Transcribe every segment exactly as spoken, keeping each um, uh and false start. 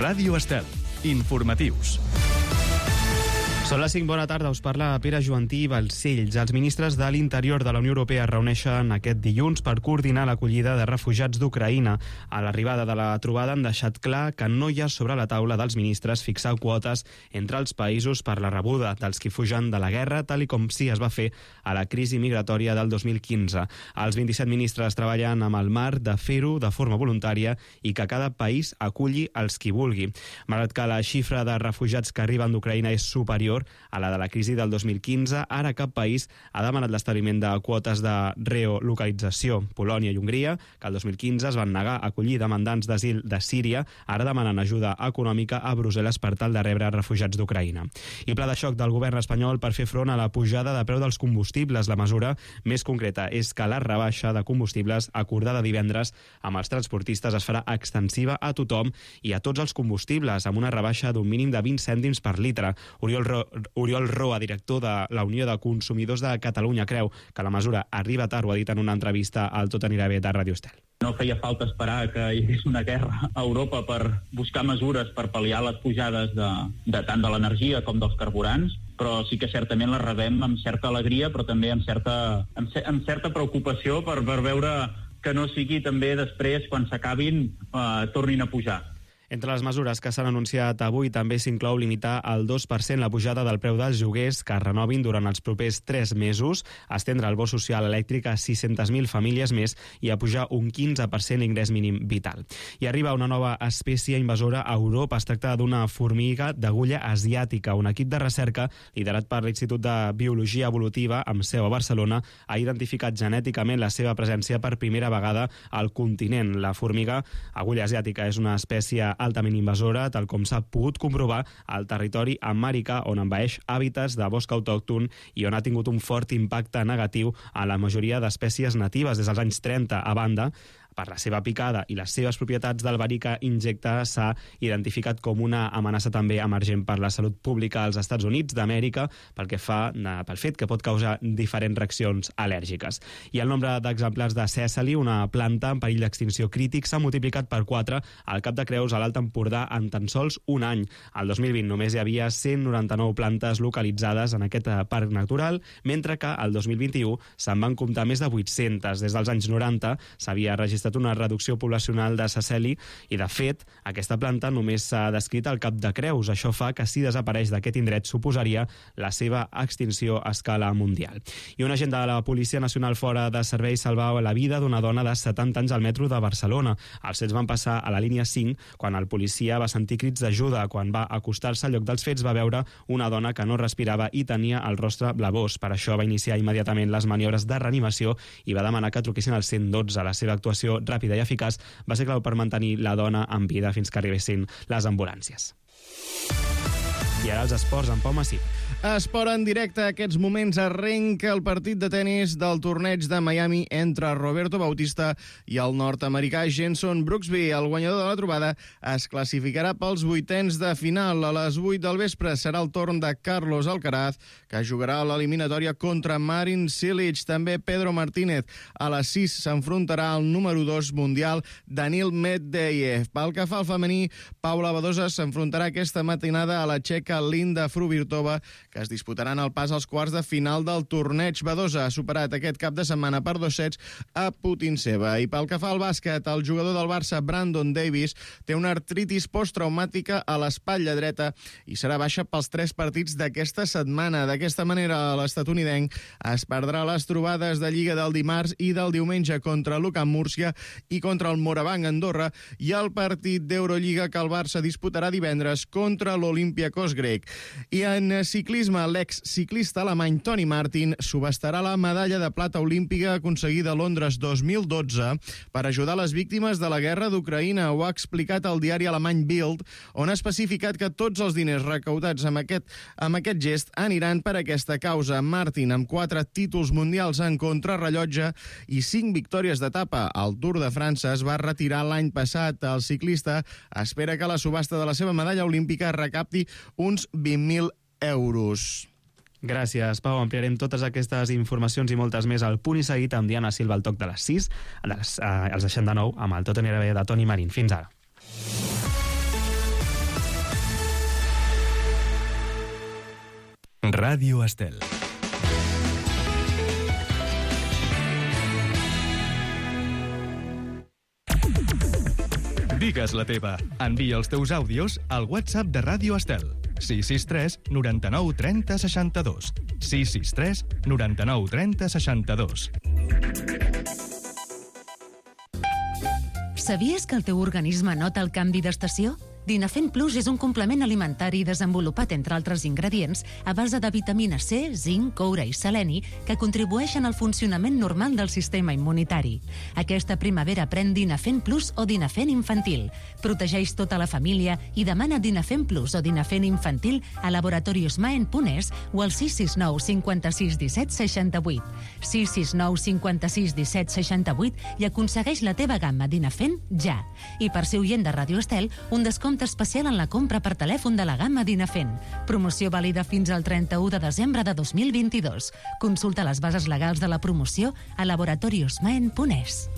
Ràdio Estel. Informatius. Són les cinc, bona tarda, us parla Pere Joantí Balcells. Els ministres de l'Interior de la Unió Europea es reuneixen aquest dilluns per coordinar l'acollida de refugiats d'Ucraïna. A l'arribada de la trobada han deixat clar que no hi ha sobre la taula dels ministres fixar quotes entre els països per la rebuda dels qui fugen de la guerra, tal i com sí es va fer a la crisi migratòria del dos mil quinze. Els vint-i-set ministres treballen amb el marc de fer-ho de forma voluntària i que cada país aculli els qui vulgui. Malgrat que la xifra de refugiats que arriben d'Ucraïna és superior a la de la crisi del dos mil quinze, ara cap país ha demanat l'establiment de quotes de relocalització. Polònia i Hongria, que el dos mil quinze es van negar a acollir demandants d'asil de Síria, ara demanen ajuda econòmica a Brussel·les per tal de rebre refugiats d'Ucraïna. I pla de xoc del govern espanyol per fer front a la pujada de preu dels combustibles. La mesura més concreta és que la rebaixa de combustibles acordada divendres amb els transportistes es farà extensiva a tothom i a tots els combustibles, amb una rebaixa d'un mínim de vint cèntims per litre. Oriol Ro Oriol Roa, director de la Unió de Consumidors de Catalunya, creu que la mesura arriba tard, ho ha dit en una entrevista al Tot anirà bé de Ràdio Estel. No feia falta esperar que hi hagués una guerra a Europa per buscar mesures per pal·liar les pujades de, de tant de l'energia com dels carburants, però sí que certament la rebem amb certa alegria, però també amb certa, amb, amb certa preocupació per, per veure que no sigui també després, quan s'acabin, eh, tornin a pujar. Entre les mesures que s'han anunciat avui també s'inclou limitar al dos per cent la pujada del preu dels lloguers que es renovin durant els propers tres mesos, estendre el bo social elèctric a sis-centes mil famílies més i a pujar un quinze per cent l'ingrés mínim vital. I arriba una nova espècie invasora a Europa. Es tracta d'una formiga d'agulla asiàtica. Un equip de recerca liderat per l'Institut de Biologia Evolutiva amb seu a Barcelona ha identificat genèticament la seva presència per primera vegada al continent. La formiga agulla asiàtica és una espècie altament invasora, tal com s'ha pogut comprovar al territori americà, on envaeix hàbitats de bosc autòcton i on ha tingut un fort impacte negatiu a la majoria d'espècies natives des dels anys trenta. A banda, per la seva picada i les seves propietats del verí que injecta, s'ha identificat com una amenaça també emergent per la salut pública als Estats Units d'Amèrica pel que fa pel fet que pot causar diferents reaccions al·lèrgiques. I el nombre d'exemplars de Cecily, una planta en perill d'extinció crític, s'ha multiplicat per quatre al Cap de Creus, a l'Alt Empordà, en tan sols un any. El dos mil vint només hi havia cent noranta-nou plantes localitzades en aquest parc natural, mentre que el dos mil vint-i-u se'n van comptar més de vuit-centes. Des dels anys noranta s'havia registrat una reducció poblacional de Cecily i, de fet, aquesta planta només s'ha descrit al Cap de Creus. Això fa que, si desapareix d'aquest indret, suposaria la seva extinció a escala mundial. I un agent de la Policia Nacional fora de servei salvava la vida d'una dona de setanta anys al metro de Barcelona. Els fets van passar a la línia cinc quan el policia va sentir crits d'ajuda. Quan va acostar-se al lloc dels fets va veure una dona que no respirava i tenia el rostre blavós. Per això va iniciar immediatament les maniobres de reanimació i va demanar que truquessin al cent dotze. La seva actuació ràpida i eficaç va ser clau per mantenir la dona en vida fins que arribessin les ambulàncies. I ara els esports amb Pau Massip. Esport en directe. Aquests moments arrenca el partit de tennis del torneig de Miami entre Roberto Bautista i el nord-americà Jenson Brooksby. El guanyador de la trobada es classificarà pels vuitens de final. A les vuit del vespre serà el torn de Carlos Alcaraz, que jugarà a l'eliminatòria contra Marin Cilic. També Pedro Martínez. A les sis s'enfrontarà al número dos mundial Daniil Medvedev. Pel que fa al femení, Paula Badosa s'enfrontarà aquesta matinada a la txeca Linda Fruvirtova, que es disputaran el pas als quarts de final del torneig. Badosa ha superat aquest cap de setmana per dos sets a Putintseva. I pel que fa al bàsquet, el jugador del Barça, Brandon Davis, té una artritis posttraumàtica a l'espatlla dreta i serà baixa pels tres partits d'aquesta setmana. D'aquesta manera, l'estatunidenc es perdrà les trobades de Lliga del dimarts i del diumenge contra l'U C A M Múrcia i contra el Morabanc Andorra, i el partit d'Eurolliga que el Barça disputarà divendres contra l'Olympiacos grec. I en ciclisme, l'ex-ciclista alemany Toni Martin subhastarà la medalla de plata olímpica aconseguida a Londres dos mil dotze per ajudar les víctimes de la guerra d'Ucraïna. Ho ha explicat el diari alemany Bild, on ha especificat que tots els diners recaudats amb aquest, amb aquest gest aniran per aquesta causa. Martin, amb quatre títols mundials en contrarrellotge i cinc victòries d'etapa al Tour de França, es va retirar l'any passat. El ciclista espera que la subhasta de la seva medalla olímpica recapti uns vint mil euros. Gràcies, Pau. Ampliarem totes aquestes informacions i moltes més al Punt i Seguit amb Diana Silva al toc de les sis, els seixanta-nou amb el Tot anirà bé de Toni Marín. Fins ara. Ràdio Estel. Digues la teva. Envia els teus àudios al WhatsApp de Ràdio Estel. sis sis tres noranta-nou trenta seixanta-dos. sis sis tres noranta-nou trenta seixanta-dos. Sabies que el teu organisme nota el canvi d'estació? Dinafent Plus és un complement alimentari desenvolupat, entre altres ingredients, a base de vitamina C, zinc, coure i seleni, que contribueixen al funcionament normal del sistema immunitari. Aquesta primavera pren Dinafent Plus o Dinafent Infantil. Protegeix tota la família i demana Dinafent Plus o Dinafent Infantil a Laboratorios Maen punt es o al sis sis nou cinquanta-sis disset seixanta-vuit. sis sis nou cinquanta-sis disset seixanta-vuit i aconsegueix la teva gamma Dinafent ja. I per ser oient de Ràdio Estel, un descompte especial en la compra per telèfon de la gamma Dinafent. Promoció vàlida fins al trenta-u de desembre de dos mil vint-i-dos. Consulta les bases legals de la promoció a Laboratorios Maen punt es.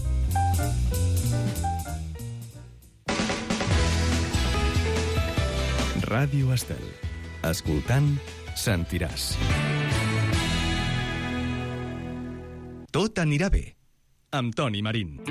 Ràdio Estel. Escoltant, sentiràs. Tot anirà bé. Amb Toni Marín.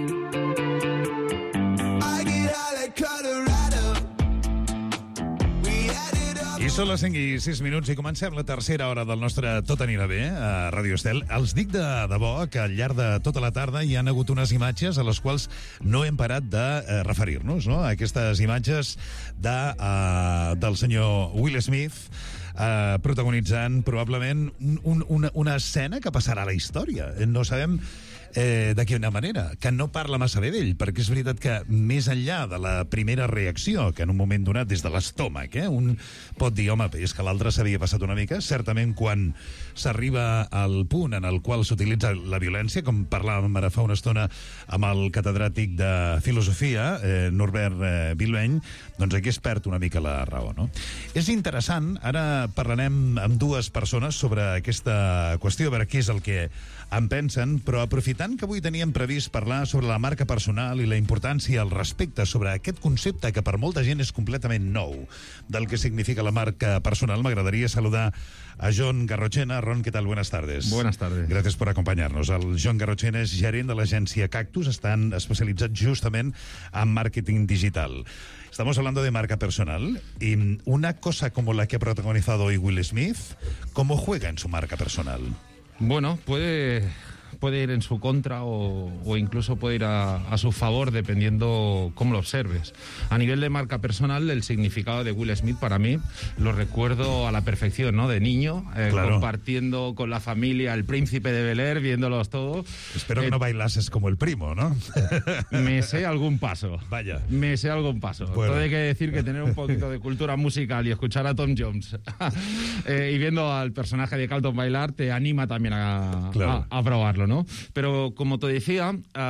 I són les cinc i sis minuts i comencem la tercera hora del nostre Tot anirà bé a Ràdio Estel. Els dic de debò que al llarg de tota la tarda hi han hagut unes imatges a les quals no hem parat de eh, referir-nos, no? Aquestes imatges de, uh, del senyor Will Smith uh, protagonitzant probablement un, un, una, una escena que passarà a la història. No sabem Eh, de quina manera, que no parla massa bé d'ell, perquè és veritat que més enllà de la primera reacció, que en un moment donat des de l'estómac, eh, un pot dir, home, és que l'altre s'havia passat una mica, certament quan s'arriba al punt en el qual s'utilitza la violència, com parlàvem ara fa una estona amb el catedràtic de filosofia, eh, Norbert eh, Vilbeny, doncs aquí es perd una mica la raó, no? És interessant, ara parlarem amb dues persones sobre aquesta qüestió, a veure què és el que en pensen, però aprofitant que avui teníem previst parlar sobre la marca personal i la importància, el respecte sobre aquest concepte que per molta gent és completament nou del que significa la marca personal, m'agradaría saludar a Jon Garrochena. Ron, ¿qué tal? Buenas tardes. Buenas tardes. Gracias por acompañarnos. El Jon Garrochena és gerent de l'agència Cactus, estan especialitzats justament en màrqueting digital. Estamos hablando de marca personal y una cosa como la que ha protagonizado hoy Will Smith, ¿cómo juega en su marca personal? Bueno, puede, puede ir en su contra o, o incluso puede ir a, a su favor, dependiendo cómo lo observes. A nivel de marca personal, el significado de Will Smith para mí lo recuerdo a la perfección, ¿no? De niño, eh, claro, compartiendo con la familia El Príncipe de Bel-Air, viéndolos todos. Espero eh, que no bailases como el primo, ¿no? Me sé algún paso. Vaya. Me sé algún paso. Bueno. Todo hay que decir que tener un poquito de cultura musical y escuchar a Tom Jones eh, y viendo al personaje de Carlton bailar te anima también a, claro, a, a probarlo, ¿no? Pero como te decía,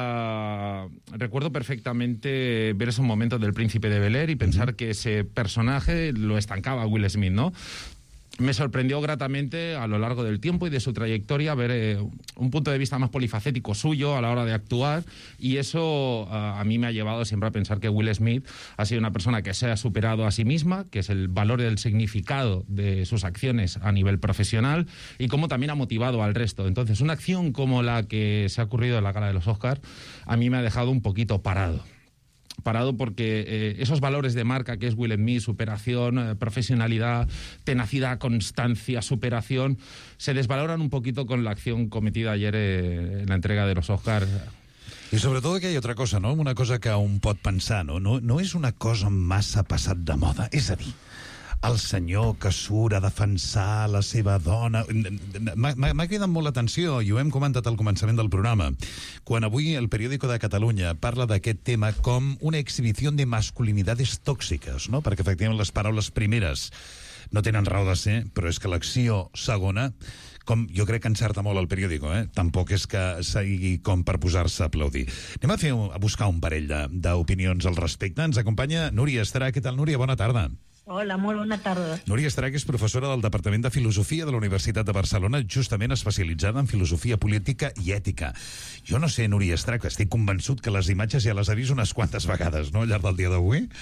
uh, recuerdo perfectamente ver esos momentos del Príncipe de Bel-Air y pensar uh-huh. que ese personaje lo estancaba Will Smith, ¿no? Me sorprendió gratamente a lo largo del tiempo y de su trayectoria ver eh, un punto de vista más polifacético suyo a la hora de actuar, y eso uh, a mí me ha llevado siempre a pensar que Will Smith ha sido una persona que se ha superado a sí misma, que es el valor del significado de sus acciones a nivel profesional y cómo también ha motivado al resto. Entonces, una acción como la que se ha ocurrido en la gala de los Oscars a mí me ha dejado un poquito parado. Parado porque eh, esos valores de marca que es Will Smith, superación, eh, profesionalidad, tenacidad, constancia, superación, se desvaloran un poquito con la acción cometida ayer eh, en la entrega de los Oscars. I sobretot que hi ha otra cosa, no? Una cosa que un pot pensar, no? No, no és una cosa massa passat de moda, és a dir, el senyor que surt a defensar la seva dona. M'ha cridat molt l'atenció, i ho hem comentat al començament del programa, quan avui el Periódico de Catalunya parla d'aquest tema com una exhibició de masculinidades tòxiques, no? Perquè efectivament les paraules primeres no tenen raó de ser, però és que l'acció segona, com jo crec que encerta molt el periòdico, eh? Tampoc és que sigui com per posar-se a aplaudir. Anem a, fer, a buscar un parell d'opinions al respecte. Ens acompanya Núria Estrà. Què tal, Núria? Bona tarda. Hola, molt bona tarda. Núria Estrà, que és professora del Departament de Filosofia de la Universitat de Barcelona, justament especialitzada en filosofia política i ètica. Jo no sé, Núria Estrà, que estic convençut que les imatges ja les ha vist unes quantes vegades, no?, al llarg del dia d'avui.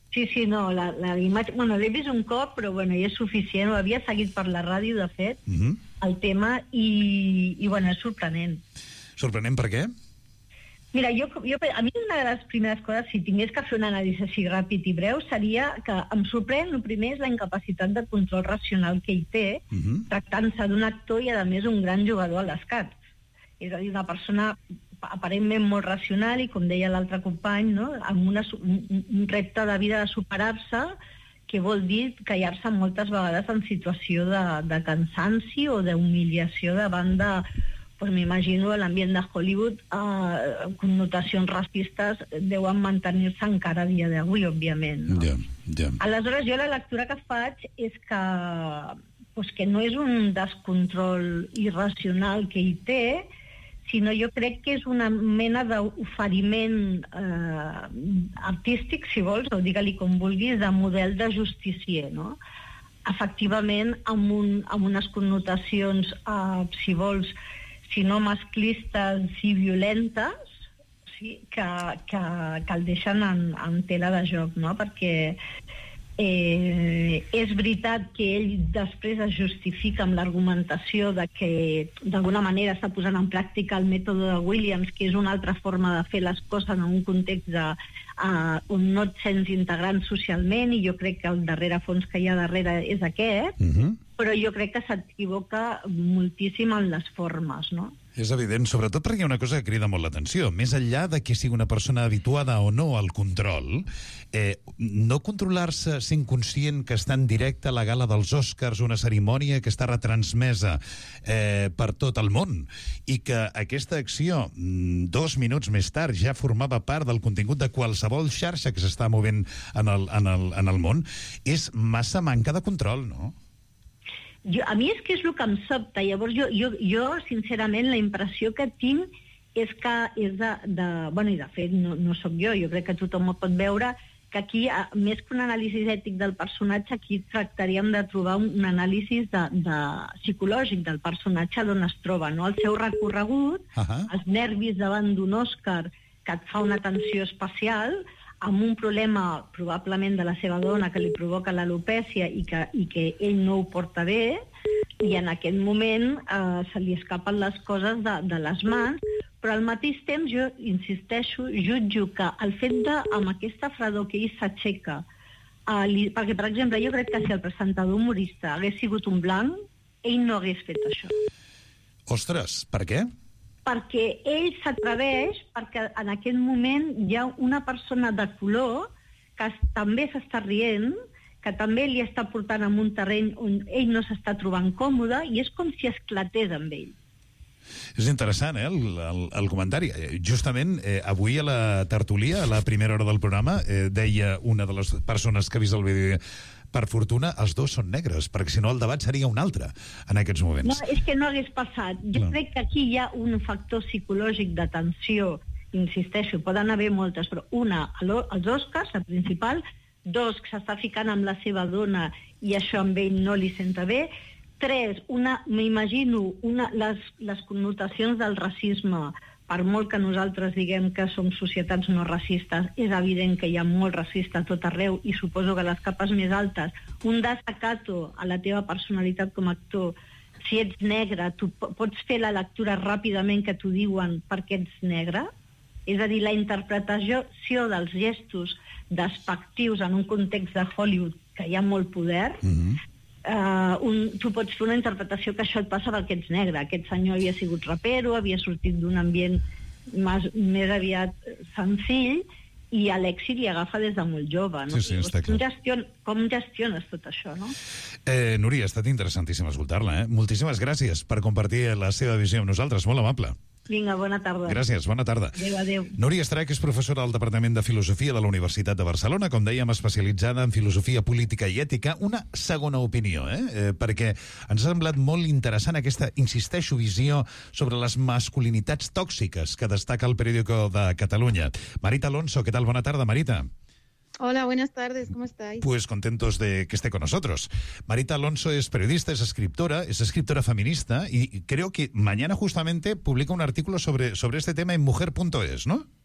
Sí, sí, no, la, la imatge... Bueno, l'he vist un cop, però bueno, ja és suficient. Ho havia seguit per la ràdio, de fet, uh -huh. el tema, i, i bueno, és sorprenent. Sorprenent per què? Mira, jo, jo, a mi una de les primeres coses, si tingués que fer una anàlisi així ràpid i breu, seria que em sorprèn, el primer és la incapacitat de control racional que ell té, uh -huh. tractant-se d'un actor i, a més, un gran jugador a l'escacs. És a dir, una persona aparentment molt racional i, com deia l'altre company, no? amb una, un, un repte de vida de superar-se, que vol dir callar-se moltes vegades en situació de, de cansanci o d'humiliació davant de... Pues m'imagino l'ambient de Hollywood, eh, connotacions racistes deuen mantenir-se encara a dia d'avui, òbviament. No? Yeah, yeah. Aleshores, jo la lectura que faig és que, pues, que no és un descontrol irracional que ell té, sinó jo crec que és una mena d'oferiment eh, artístic, si vols, o digue-li com vulguis, de model de justicier, no? Efectivament, amb, un, amb unes connotacions, eh, si vols, si no masclistes, si violentes, sí, que, que, que el deixen en, en tela de joc, no? Perquè eh, és veritat que ell després es justifica amb l'argumentació de que d'alguna manera està posant en pràctica el mètode de Williams, que és una altra forma de fer les coses en un context de, uh, on no et sents integrant socialment, i jo crec que el darrere fons que hi ha darrere és aquest, uh-huh. però jo crec que s'equivoca moltíssim en les formes, no? És evident, sobretot perquè hi ha una cosa que crida molt l'atenció. Més enllà de que sigui una persona habituada o no al control, eh, no controlar-se sent conscient que està en directe a la gala dels Oscars, una cerimònia que està retransmesa eh, per tot el món, i que aquesta acció, dos minuts més tard, ja formava part del contingut de qualsevol xarxa que s'està movent en el, en el, en el món, és massa manca de control, no? Jo, a mi és que és el que em sobta. Llavors, jo, jo, jo sincerament, la impressió que tinc és que és de... de bueno, i de fet, no, no sóc jo, jo crec que tothom ho pot veure, que aquí, més que un anàlisi ètic del personatge, aquí tractaríem de trobar un, un anàlisi de, de psicològic del personatge d'on es troba, no? El seu recorregut, uh-huh. els nervis davant d'un Òscar que et fa una tensió especial, amb un problema probablement de la seva dona que li provoca l'alopècia i que, i que ell no ho porta bé, i en aquest moment eh, se li escapen les coses de, de les mans, però al mateix temps jo insisteixo, jutjo que el fet de, amb aquesta fredor que ell s'aixeca, eh, li, perquè, per exemple, jo crec que si el presentador humorista hagués sigut un blanc, ell no hagués fet això. Ostres, per què? Perquè ell s'atreveix, perquè en aquest moment hi ha una persona de color que també s'està rient, que també li està portant en un terreny on ell no s'està trobant còmode, i és com si esclatés amb ell. És interessant, eh, el, el, el comentari. Justament, eh, avui a la tertúlia, a la primera hora del programa, eh, deia una de les persones que ha vist el vídeo: per fortuna, els dos són negres, perquè si no el debat seria un altre en aquests moments. No, és que no hagués passat. Jo no. crec que aquí hi ha un factor psicològic de tensió, insisteixo, poden haver moltes, però una, els Oscars, la principal, dos, que s'està ficant amb la seva dona i això amb ell no li senta bé, tres, una, m'imagino, una, les, les connotacions del racisme, per molt que nosaltres diguem que som societats no racistes, és evident que hi ha molt racista a tot arreu, i suposo que les capes més altes, un desacato a la teva personalitat com a actor. Si ets negre, tu pots fer la lectura ràpidament que t'ho diuen perquè ets negre? És a dir, la interpretació dels gestos despectius en un context de Hollywood que hi ha molt poder, mm-hmm. Uh, un, tu pots fer una interpretació que això et passa perquè ets negre. Aquest senyor havia sigut rapero, havia sortit d'un ambient més, més aviat senzill, i a l'èxit li agafa des de molt jove, no? Sí, sí, està clar. Com, gestion, com gestiones tot això, no? Eh, Núria, ha estat interessantíssim escoltar-la, eh? Moltíssimes gràcies per compartir la seva visió amb nosaltres, molt amable. Vinga, bona tarda. Gràcies, bona tarda. Adéu, adéu. Núria Estrach és professora del Departament de Filosofia de la Universitat de Barcelona, com dèiem, especialitzada en filosofia política i ètica. Una segona opinió, eh? eh perquè ens ha semblat molt interessant aquesta, insisteixo, visió sobre les masculinitats tòxiques que destaca el Periódico de Catalunya. Marita Alonso, ¿qué tal? Bona tarda, Marita. Hola, buenas tardes, ¿cómo estáis? Pues contentos de que esté con nosotros. Marita Alonso es periodista, es escritora, es escritora feminista, y creo que mañana justamente publica un artículo sobre, sobre este tema en mujer punto es, ¿no?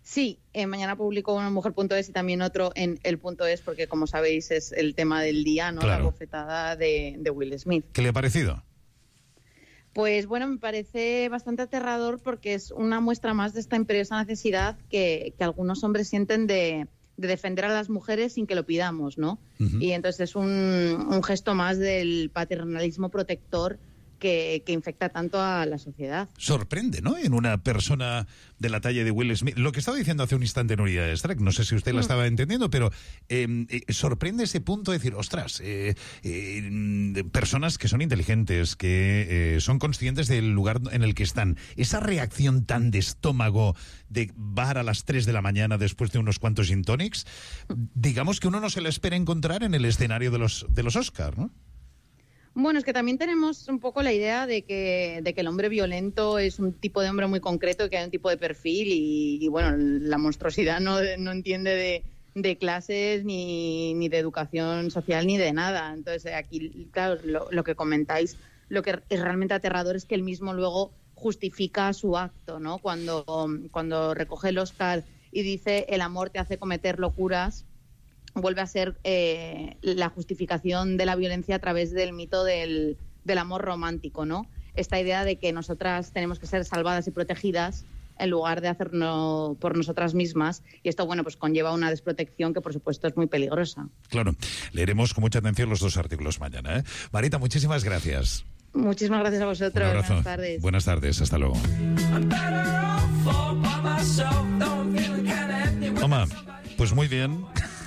Sí, eh, mañana publico uno en mujer punto es y también otro en el punto es, porque como sabéis es el tema del día, ¿no? Claro. La bofetada de, de Will Smith. ¿Qué le ha parecido? Pues bueno, me parece bastante aterrador porque es una muestra más de esta imperiosa necesidad que, que algunos hombres sienten de, de defender a las mujeres sin que lo pidamos, ¿no? Uh-huh. Y entonces es un, un gesto más del paternalismo protector Que, que infecta tanto a la sociedad. Sorprende, ¿no? En una persona de la talla de Will Smith. Lo que estaba diciendo hace un instante Nuria Streck, no sé si usted la estaba entendiendo, pero eh, eh, sorprende ese punto de decir, ostras, eh, eh, personas que son inteligentes, que eh, son conscientes del lugar en el que están. Esa reacción tan de estómago de bar a las tres de la mañana después de unos cuantos gin tonics, digamos que uno no se la espera encontrar en el escenario de los, de los Oscar, ¿no? Bueno, es que también tenemos un poco la idea de que, de que el hombre violento es un tipo de hombre muy concreto, que hay un tipo de perfil y, y bueno, la monstruosidad no, no entiende de, de clases ni, ni de educación social ni de nada. Entonces aquí, claro, lo, lo que comentáis, lo que es realmente aterrador es que él mismo luego justifica su acto, ¿no? Cuando, cuando recoge el Oscar y dice el amor te hace cometer locuras, vuelve a ser eh, la justificación de la violencia a través del mito del, del amor romántico, ¿no? Esta idea de que nosotras tenemos que ser salvadas y protegidas en lugar de hacerlo por nosotras mismas, y esto, bueno, pues conlleva una desprotección que, por supuesto, es muy peligrosa. Claro, leeremos con mucha atención los dos artículos mañana, ¿eh? Marita, muchísimas gracias. Muchísimas gracias a vosotros. Un abrazo. Buenas tardes. Buenas tardes, hasta luego. Toma, pues muy bien.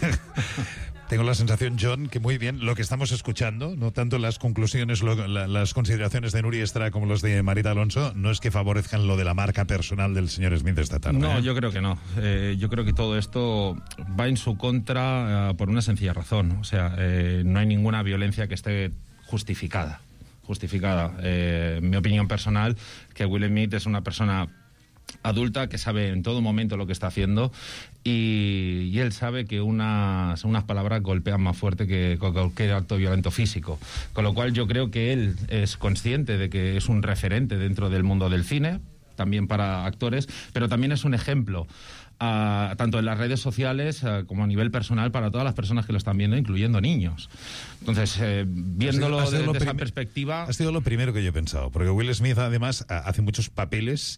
Tengo la sensación, John, que muy bien lo que estamos escuchando, no tanto las conclusiones, lo, la, las consideraciones de Nuria Estrada como los de Marita Alonso, no es que favorezcan lo de la marca personal del señor Smith esta tarde. No, ¿eh? yo creo que no. Eh, yo creo que todo esto va en su contra uh, por una sencilla razón. O sea, eh, no hay ninguna violencia que esté justificada. Justificada. Eh, mi opinión personal, que Will Smith es una persona adulta que sabe en todo momento lo que está haciendo y, y él sabe que unas, unas palabras golpean más fuerte que cualquier acto violento físico, con lo cual yo creo que él es consciente de que es un referente dentro del mundo del cine, también para actores, pero también es un ejemplo uh, tanto en las redes sociales uh, como a nivel personal para todas las personas que lo están viendo, incluyendo niños. Entonces, eh, viéndolo ha sido, ha sido desde esa perspectiva... Ha sido lo primero que yo he pensado, porque Will Smith además hace muchos papeles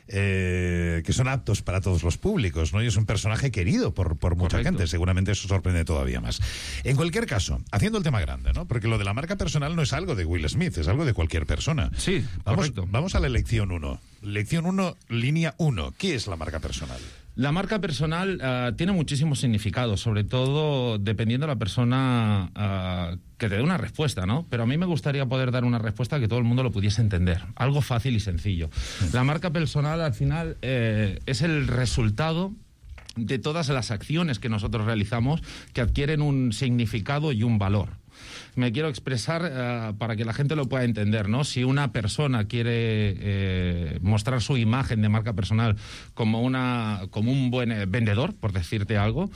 Eh, que son aptos para todos los públicos, ¿no? Y es un personaje querido por, por mucha Correcto. gente. Seguramente eso sorprende todavía más. En cualquier caso, haciendo el tema grande, ¿no? Porque lo de la marca personal no es algo de Will Smith, es algo de cualquier persona. Sí, vamos, correcto. Vamos a la lección uno. Lección uno, línea uno. ¿Qué es la marca personal? La marca personal uh, tiene muchísimos significados, sobre todo dependiendo de la persona uh, que te dé una respuesta, ¿no? Pero a mí me gustaría poder dar una respuesta que todo el mundo lo pudiese entender. Algo fácil y sencillo. La marca personal, al final, eh, es el resultado de todas las acciones que nosotros realizamos que adquieren un significado y un valor. Me quiero expresar uh, para que la gente lo pueda entender, ¿no? Si una persona quiere eh, mostrar su imagen de marca personal como una como un buen eh, vendedor, por decirte algo,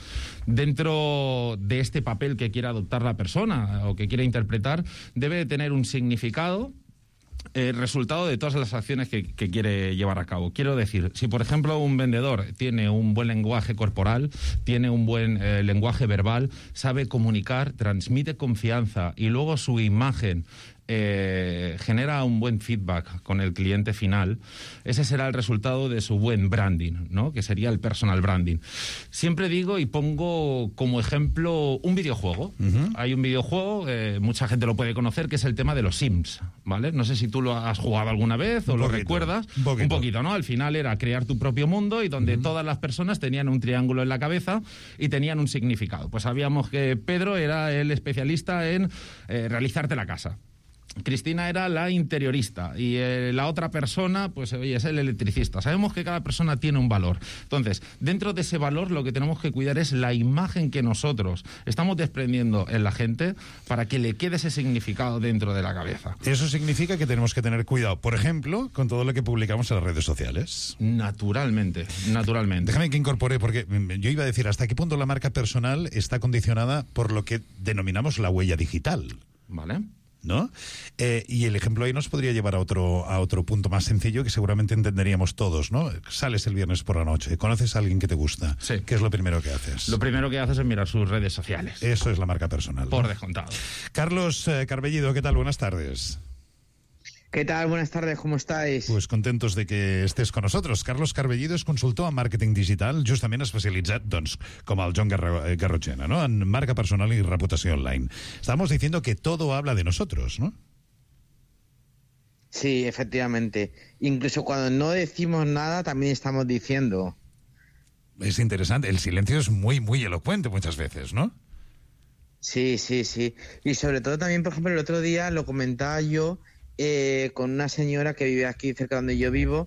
dentro de este papel que quiere adoptar la persona o que quiere interpretar, debe tener un significado, el resultado de todas las acciones que, que quiere llevar a cabo. Quiero decir, si por ejemplo un vendedor tiene un buen lenguaje corporal, tiene un buen eh, lenguaje verbal, sabe comunicar, transmite confianza y luego su imagen eh, genera un buen feedback con el cliente final, ese será el resultado de su buen branding, ¿no? Que sería el personal branding. Siempre digo y pongo como ejemplo un videojuego. Uh-huh. Hay un videojuego, eh, mucha gente lo puede conocer, que es el tema de los Sims, ¿vale? No sé si tú lo has jugado alguna vez o un lo poquito, recuerdas. Un poquito. Un poquito, ¿no? Al final era crear tu propio mundo y donde uh-huh. todas las personas tenían un triángulo en la cabeza y tenían un significado. Pues sabíamos que Pedro era el especialista en eh, realizarte la casa. Cristina era la interiorista y eh, la otra persona, pues oye, es el electricista. Sabemos que cada persona tiene un valor. Entonces, dentro de ese valor lo que tenemos que cuidar es la imagen que nosotros estamos desprendiendo en la gente para que le quede ese significado dentro de la cabeza. Eso significa que tenemos que tener cuidado, por ejemplo, con todo lo que publicamos en las redes sociales. Naturalmente, naturalmente. Déjame que incorpore, porque yo iba a decir, ¿hasta qué punto la marca personal está condicionada por lo que denominamos la huella digital? Vale. ¿no? Eh, y el ejemplo ahí nos podría llevar a otro, a otro punto más sencillo que seguramente entenderíamos todos, ¿no? Sales el viernes por la noche, conoces a alguien que te gusta. Sí. ¿Qué es lo primero que haces? Lo primero que haces es mirar sus redes sociales. Eso es la marca personal, ¿no? Por descontado. Carlos eh, Carbellido, ¿qué tal? Buenas tardes. ¿Qué tal? Buenas tardes, ¿cómo estáis? Pues contentos de que estés con nosotros. Carlos Carbellido és consultor en màrqueting digital, justament especialitzat, doncs, com el John Garro Garrochena, ¿no? En marca personal y reputación online. Estábamos diciendo que todo habla de nosotros, ¿no? Sí, efectivamente. Incluso cuando no decimos nada, también estamos diciendo. Es interesante. El silencio es muy, muy elocuente muchas veces, ¿no? Sí, sí, sí. Y sobre todo también, por ejemplo, el otro día lo comentaba yo eh, con una señora que vive aquí cerca donde yo vivo,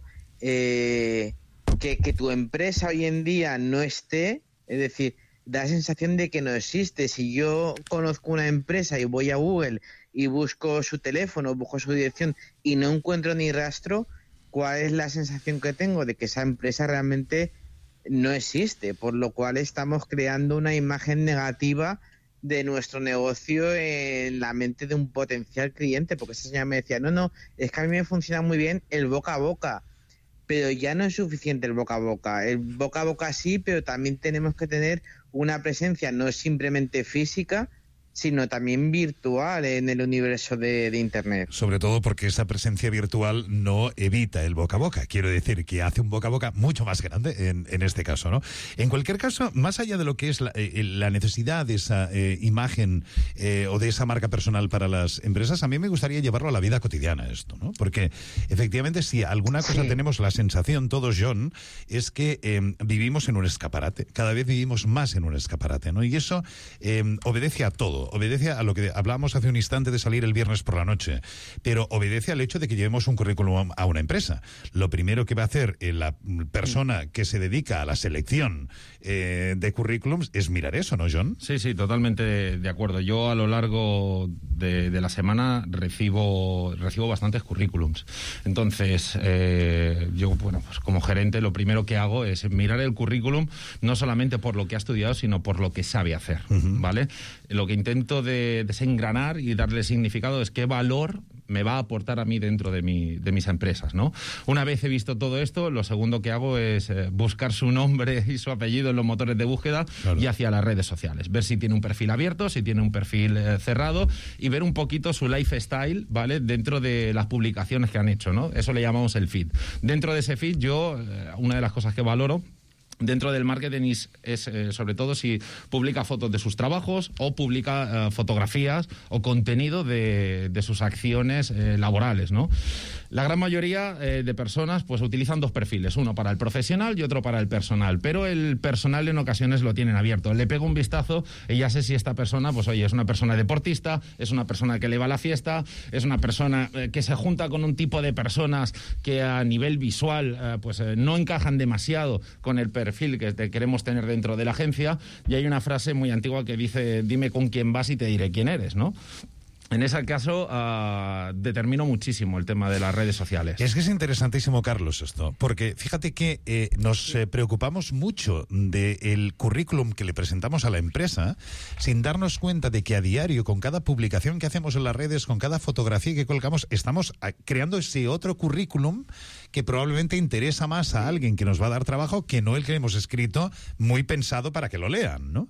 eh, que, que tu empresa hoy en día no esté, es decir, da la sensación de que no existe. Si yo conozco una empresa y voy a Google y busco su teléfono, busco su dirección y no encuentro ni rastro, ¿cuál es la sensación que tengo? De que esa empresa realmente no existe, por lo cual estamos creando una imagen negativa de nuestro negocio en la mente de un potencial cliente, porque esa señora me decía, no, no, es que a mí me funciona muy bien el boca a boca, pero ya no es suficiente el boca a boca. El boca a boca sí, pero también tenemos que tener una presencia no simplemente física, sino también virtual en el universo de, de Internet. Sobre todo porque esa presencia virtual no evita el boca a boca. Quiero decir que hace un boca a boca mucho más grande en, en este caso, ¿no? En cualquier caso, más allá de lo que es la, eh, la necesidad de esa eh, imagen eh, o de esa marca personal para las empresas, a mí me gustaría llevarlo a la vida cotidiana esto, ¿no? Porque efectivamente si alguna cosa sí. tenemos la sensación todos, John, es que eh, vivimos en un escaparate. Cada vez vivimos más en un escaparate, ¿no? Y eso eh, obedece a todo. Obedece a lo que hablábamos hace un instante de salir el viernes por la noche, pero obedece al hecho de que llevemos un currículum a una empresa. Lo primero que va a hacer la persona que se dedica a la selección eh, de currículums es mirar eso, ¿no, John? Sí, sí, totalmente de acuerdo. Yo a lo largo de, de la semana recibo, recibo bastantes currículums. Entonces, eh, yo, bueno, pues como gerente lo primero que hago es mirar el currículum no solamente por lo que ha estudiado, sino por lo que sabe hacer, uh-huh. ¿vale? Lo que intento de desengranar y darle significado es qué valor me va a aportar a mí dentro de, mi, de mis empresas, ¿no? Una vez he visto todo esto, lo segundo que hago es eh, buscar su nombre y su apellido en los motores de búsqueda claro. y hacia las redes sociales. Ver si tiene un perfil abierto, si tiene un perfil eh, cerrado y ver un poquito su lifestyle, ¿vale? Dentro de las publicaciones que han hecho, ¿no? Eso le llamamos el feed. Dentro de ese feed yo, eh, una de las cosas que valoro dentro del marketing es, es eh, sobre todo si publica fotos de sus trabajos o publica eh, fotografías o contenido de, de sus acciones eh, laborales, ¿no? La gran mayoría eh, de personas pues utilizan dos perfiles, uno para el profesional y otro para el personal, pero el personal en ocasiones lo tienen abierto. Le pego un vistazo y ya sé si esta persona, pues oye, es una persona deportista, es una persona que le va a la fiesta, es una persona eh, que se junta con un tipo de personas que a nivel visual eh, pues eh, no encajan demasiado con el perfil perfil que te queremos tener dentro de la agencia, y hay una frase muy antigua que dice, dime con quién vas y te diré quién eres, ¿no? En ese caso, uh, determino muchísimo el tema de las redes sociales. Es que es interesantísimo, Carlos, esto, porque fíjate que eh, nos eh, preocupamos mucho del currículum que le presentamos a la empresa sin darnos cuenta de que a diario, con cada publicación que hacemos en las redes, con cada fotografía que colgamos, estamos creando ese otro currículum que probablemente interesa más a alguien que nos va a dar trabajo que no el que hemos escrito muy pensado para que lo lean, ¿no?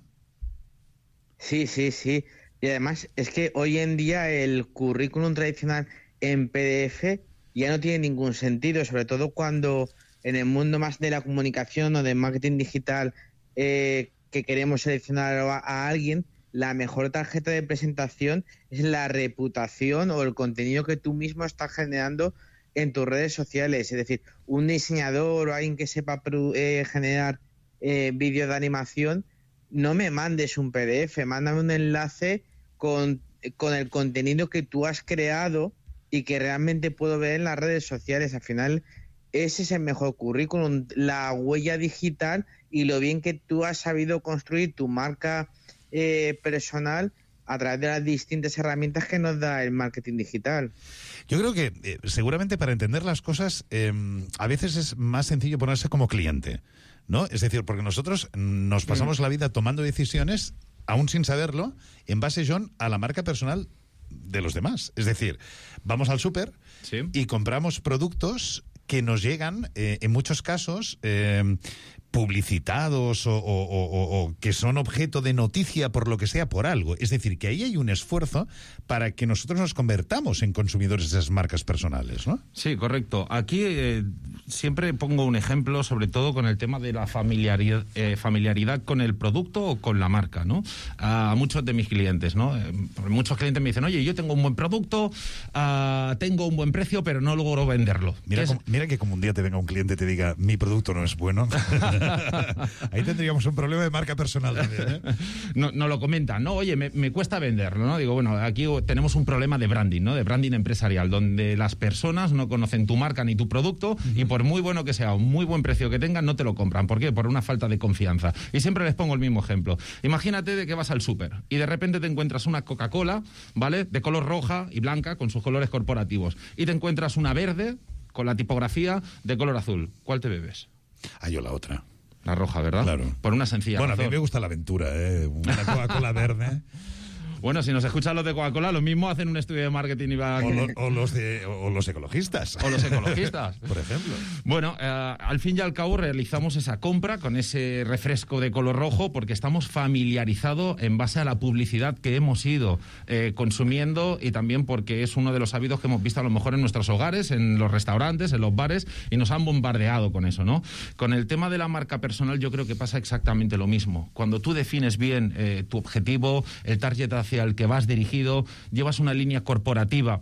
Sí, sí, sí. Y además es que hoy en día el currículum tradicional en P D F ya no tiene ningún sentido, sobre todo cuando en el mundo más de la comunicación o del marketing digital eh, que queremos seleccionar a, a alguien, la mejor tarjeta de presentación es la reputación o el contenido que tú mismo estás generando en tus redes sociales. Es decir, un diseñador o alguien que sepa eh, generar eh, vídeos de animación, no me mandes un P D F, mándame un enlace con, con el contenido que tú has creado y que realmente puedo ver en las redes sociales. Al final, ese es el mejor currículum, la huella digital y lo bien que tú has sabido construir tu marca eh, personal a través de las distintas herramientas que nos da el marketing digital. Yo creo que eh, seguramente para entender las cosas eh, a veces es más sencillo ponerse como cliente, ¿no? Es decir, porque nosotros nos pasamos mm. la vida tomando decisiones, aún sin saberlo, en base, John, a la marca personal de los demás. Es decir, vamos al súper sí. y compramos productos que nos llegan, eh, en muchos casos, eh, publicitados o, o, o, o que son objeto de noticia por lo que sea, por algo. Es decir, que ahí hay un esfuerzo para que nosotros nos convertamos en consumidores de esas marcas personales, ¿no? Sí, correcto. Aquí eh, siempre pongo un ejemplo, sobre todo con el tema de la familiaridad, eh, familiaridad con el producto o con la marca, ¿no? A muchos de mis clientes, ¿no? Eh, muchos clientes me dicen, oye, yo tengo un buen producto, uh, tengo un buen precio, pero no logro venderlo. Mira, como, mira que como un día te venga un cliente y te diga, mi producto no es bueno. Ahí tendríamos un problema de marca personal también, ¿eh? No, no lo comentan, ¿no? Oye, me, me cuesta venderlo, ¿no? Digo, bueno, aquí tenemos un problema de branding, ¿no? De branding empresarial, donde las personas no conocen tu marca ni tu producto uh-huh. y por muy bueno que sea, un muy buen precio que tengan, no te lo compran. ¿Por qué? Por una falta de confianza. Y siempre les pongo el mismo ejemplo. Imagínate de que vas al súper y de repente te encuentras una Coca-Cola, ¿vale? De color roja y blanca, con sus colores corporativos. Y te encuentras una verde con la tipografía de color azul. ¿Cuál te bebes? Ah, yo la otra. La roja, ¿verdad? Claro. Por una sencilla Bueno, razón. a mí me gusta la aventura, ¿eh? Una Coca-Cola verde. Bueno, si nos escuchan los de Coca-Cola, lo mismo hacen un estudio de marketing y van... O, lo, o, los de, o los ecologistas. O los ecologistas. Por ejemplo. Bueno, eh, al fin y al cabo realizamos esa compra con ese refresco de color rojo porque estamos familiarizados en base a la publicidad que hemos ido eh, consumiendo y también porque es uno de los hábitos que hemos visto a lo mejor en nuestros hogares, en los restaurantes, en los bares, y nos han bombardeado con eso, ¿no? Con el tema de la marca personal yo creo que pasa exactamente lo mismo. Cuando tú defines bien eh, tu objetivo, el target hacia el que vas dirigido, llevas una línea corporativa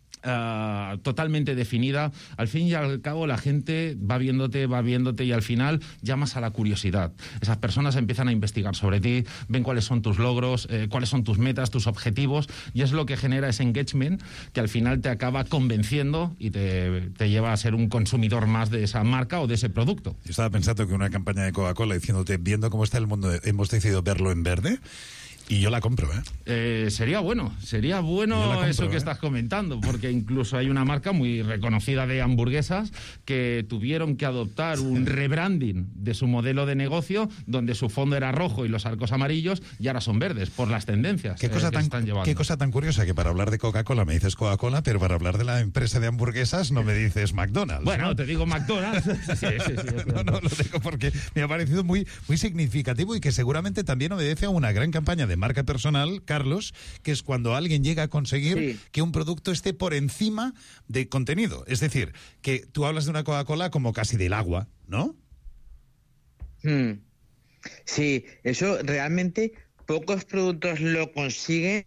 Uh, totalmente definida, al fin y al cabo la gente va viéndote, va viéndote y al final llamas a la curiosidad. Esas personas empiezan a investigar sobre ti, ven cuáles son tus logros, eh, cuáles son tus metas, tus objetivos, y es lo que genera ese engagement que al final te acaba convenciendo y te, te lleva a ser un consumidor más de esa marca o de ese producto. Yo estaba pensando que una campaña de Coca-Cola diciéndote, viendo cómo está el mundo, hemos decidido verlo en verde. Y yo la compro, ¿eh? eh sería bueno, sería bueno compro, eso que ¿eh? estás comentando, porque incluso hay una marca muy reconocida de hamburguesas que tuvieron que adoptar un rebranding de su modelo de negocio, donde su fondo era rojo y los arcos amarillos, y ahora son verdes, por las tendencias ¿Qué cosa, eh, que tan, están llevando. Qué cosa tan curiosa, que para hablar de Coca-Cola me dices Coca-Cola, pero para hablar de la empresa de hamburguesas no me dices McDonald's. Bueno, ¿no? te digo McDonald's. sí, sí, sí, sí, no, no, lo digo porque me ha parecido muy, muy significativo y que seguramente también obedece a una gran campaña de marca personal, Carlos, que es cuando alguien llega a conseguir sí. que un producto esté por encima de contenido. Es decir, que tú hablas de una Coca-Cola como casi del agua, ¿no? Hmm. Sí, eso realmente pocos productos lo consiguen,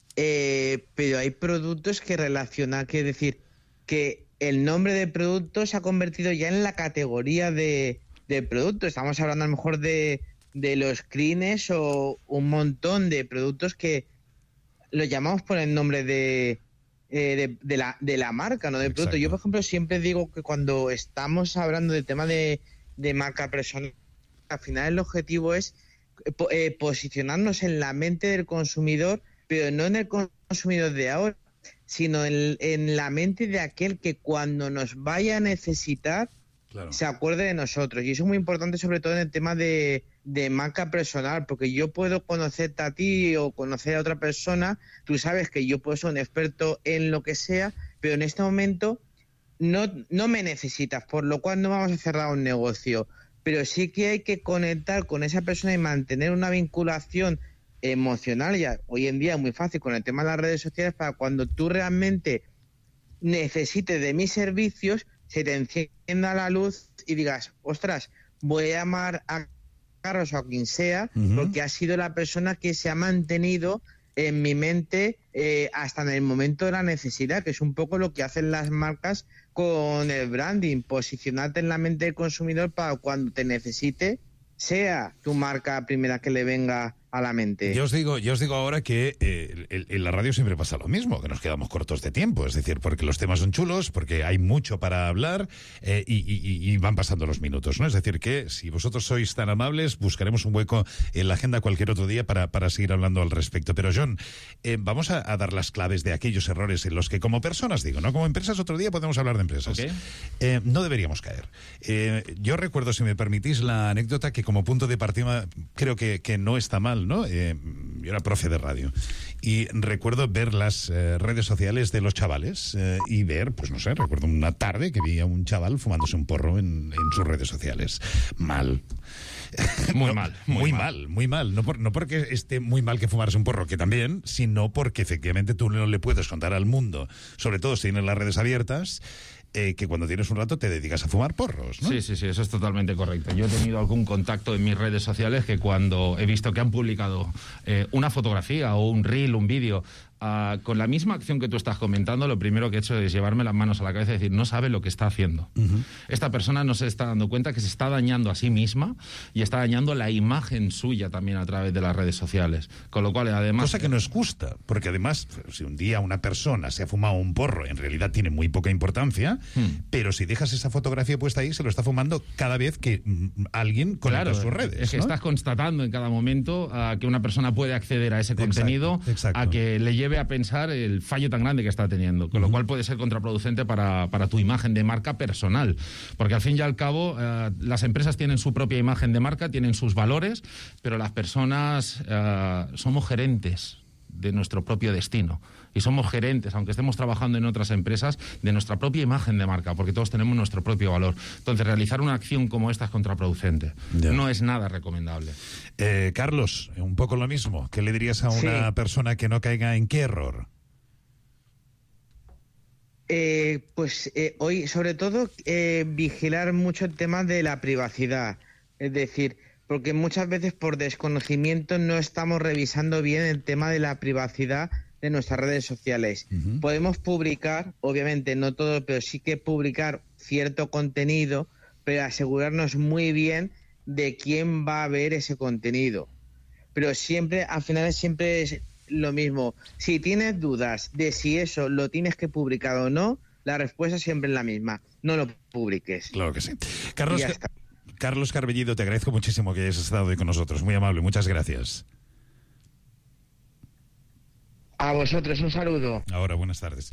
eh, pero hay productos que relacionan, que es decir, que el nombre de producto se ha convertido ya en la categoría de, de producto. Estamos hablando a lo mejor de de los crines o un montón de productos que lo llamamos por el nombre de, eh, de, de, la, de la marca, no de Exacto. producto. Yo, por ejemplo, siempre digo que cuando estamos hablando del tema de, de marca personal, al final el objetivo es eh, posicionarnos en la mente del consumidor, pero no en el consumidor de ahora, sino en, en la mente de aquel que cuando nos vaya a necesitar, claro, se acuerde de nosotros. Y eso es muy importante, sobre todo en el tema de, de marca personal, porque yo puedo conocerte a ti o conocer a otra persona, tú sabes que yo puedo ser un experto en lo que sea, pero en este momento no, no me necesitas, por lo cual no vamos a cerrar un negocio. Pero sí que hay que conectar con esa persona y mantener una vinculación emocional. Ya hoy en día es muy fácil con el tema de las redes sociales, para cuando tú realmente necesites de mis servicios, se te encienda la luz y digas, ostras, voy a llamar a Carlos o a quien sea, uh-huh, porque ha sido la persona que se ha mantenido en mi mente eh, hasta en el momento de la necesidad, que es un poco lo que hacen las marcas con el branding, posicionarte en la mente del consumidor para cuando te necesite, sea tu marca primera que le venga a la mente. Yo os digo, yo os digo ahora que eh, en, en la radio siempre pasa lo mismo, que nos quedamos cortos de tiempo, es decir, porque los temas son chulos, porque hay mucho para hablar eh, y, y, y van pasando los minutos, ¿no? Es decir, que si vosotros sois tan amables, buscaremos un hueco en la agenda cualquier otro día para, para seguir hablando al respecto. Pero, John, eh, vamos a, a dar las claves de aquellos errores en los que, como personas, digo, ¿no? Como empresas, otro día podemos hablar de empresas. Okay. Eh, no deberíamos caer. Eh, yo recuerdo, si me permitís, la anécdota que como punto de partida creo que, que no está mal, ¿no? Eh, yo era profe de radio, y recuerdo ver las eh, redes sociales de los chavales eh, y ver, pues no sé, recuerdo una tarde que vi a un chaval fumándose un porro en, en sus redes sociales. Mal. Muy no, mal. Muy, muy mal. mal, muy mal. No, por, no porque esté muy mal que fumarse un porro, que también, sino porque efectivamente tú no le puedes contar al mundo, sobre todo si tienes las redes abiertas, eh, que cuando tienes un rato te dedicas a fumar porros, ¿no? Sí, sí, sí, eso es totalmente correcto. Yo he tenido algún contacto en mis redes sociales que cuando he visto que han publicado eh, una fotografía o un reel, un vídeo, Uh, con la misma acción que tú estás comentando, lo primero que he hecho es llevarme las manos a la cabeza y decir, no sabe lo que está haciendo. Uh-huh. Esta persona no se está dando cuenta que se está dañando a sí misma y está dañando la imagen suya también a través de las redes sociales. Con lo cual, además... Cosa que no es justa, porque además, si un día una persona se ha fumado un porro, en realidad tiene muy poca importancia, hmm. pero si dejas esa fotografía puesta ahí, se lo está fumando cada vez que mm, alguien conecta claro, sus redes. Es que, ¿no?, estás constatando en cada momento uh, que una persona puede acceder a ese contenido, exacto, exacto. a que le lleve a pensar el fallo tan grande que está teniendo, con uh-huh. lo cual puede ser contraproducente para, para tu imagen de marca personal, porque al fin y al cabo eh, las empresas tienen su propia imagen de marca, tienen sus valores, pero las personas eh, somos gerentes de nuestro propio destino y somos gerentes, aunque estemos trabajando en otras empresas, de nuestra propia imagen de marca, porque todos tenemos nuestro propio valor. Entonces, realizar una acción como esta es contraproducente. Ya. No es nada recomendable. Eh, Carlos, un poco lo mismo. ¿Qué le dirías a una sí. persona que no caiga en qué error? Eh, pues eh, hoy, sobre todo, eh, vigilar mucho el tema de la privacidad. Es decir, porque muchas veces por desconocimiento no estamos revisando bien el tema de la privacidad de nuestras redes sociales. Uh-huh. Podemos publicar, obviamente no todo, pero sí que publicar cierto contenido, pero asegurarnos muy bien de quién va a ver ese contenido. Pero siempre, al final siempre es lo mismo. Si tienes dudas de si eso lo tienes que publicar o no, la respuesta siempre es la misma. No lo publiques. Claro que sí. Carlos, Carlos Carbellido, te agradezco muchísimo que hayas estado hoy con nosotros. Muy amable, muchas gracias. A vosotros, un saludo. Ahora, buenas tardes.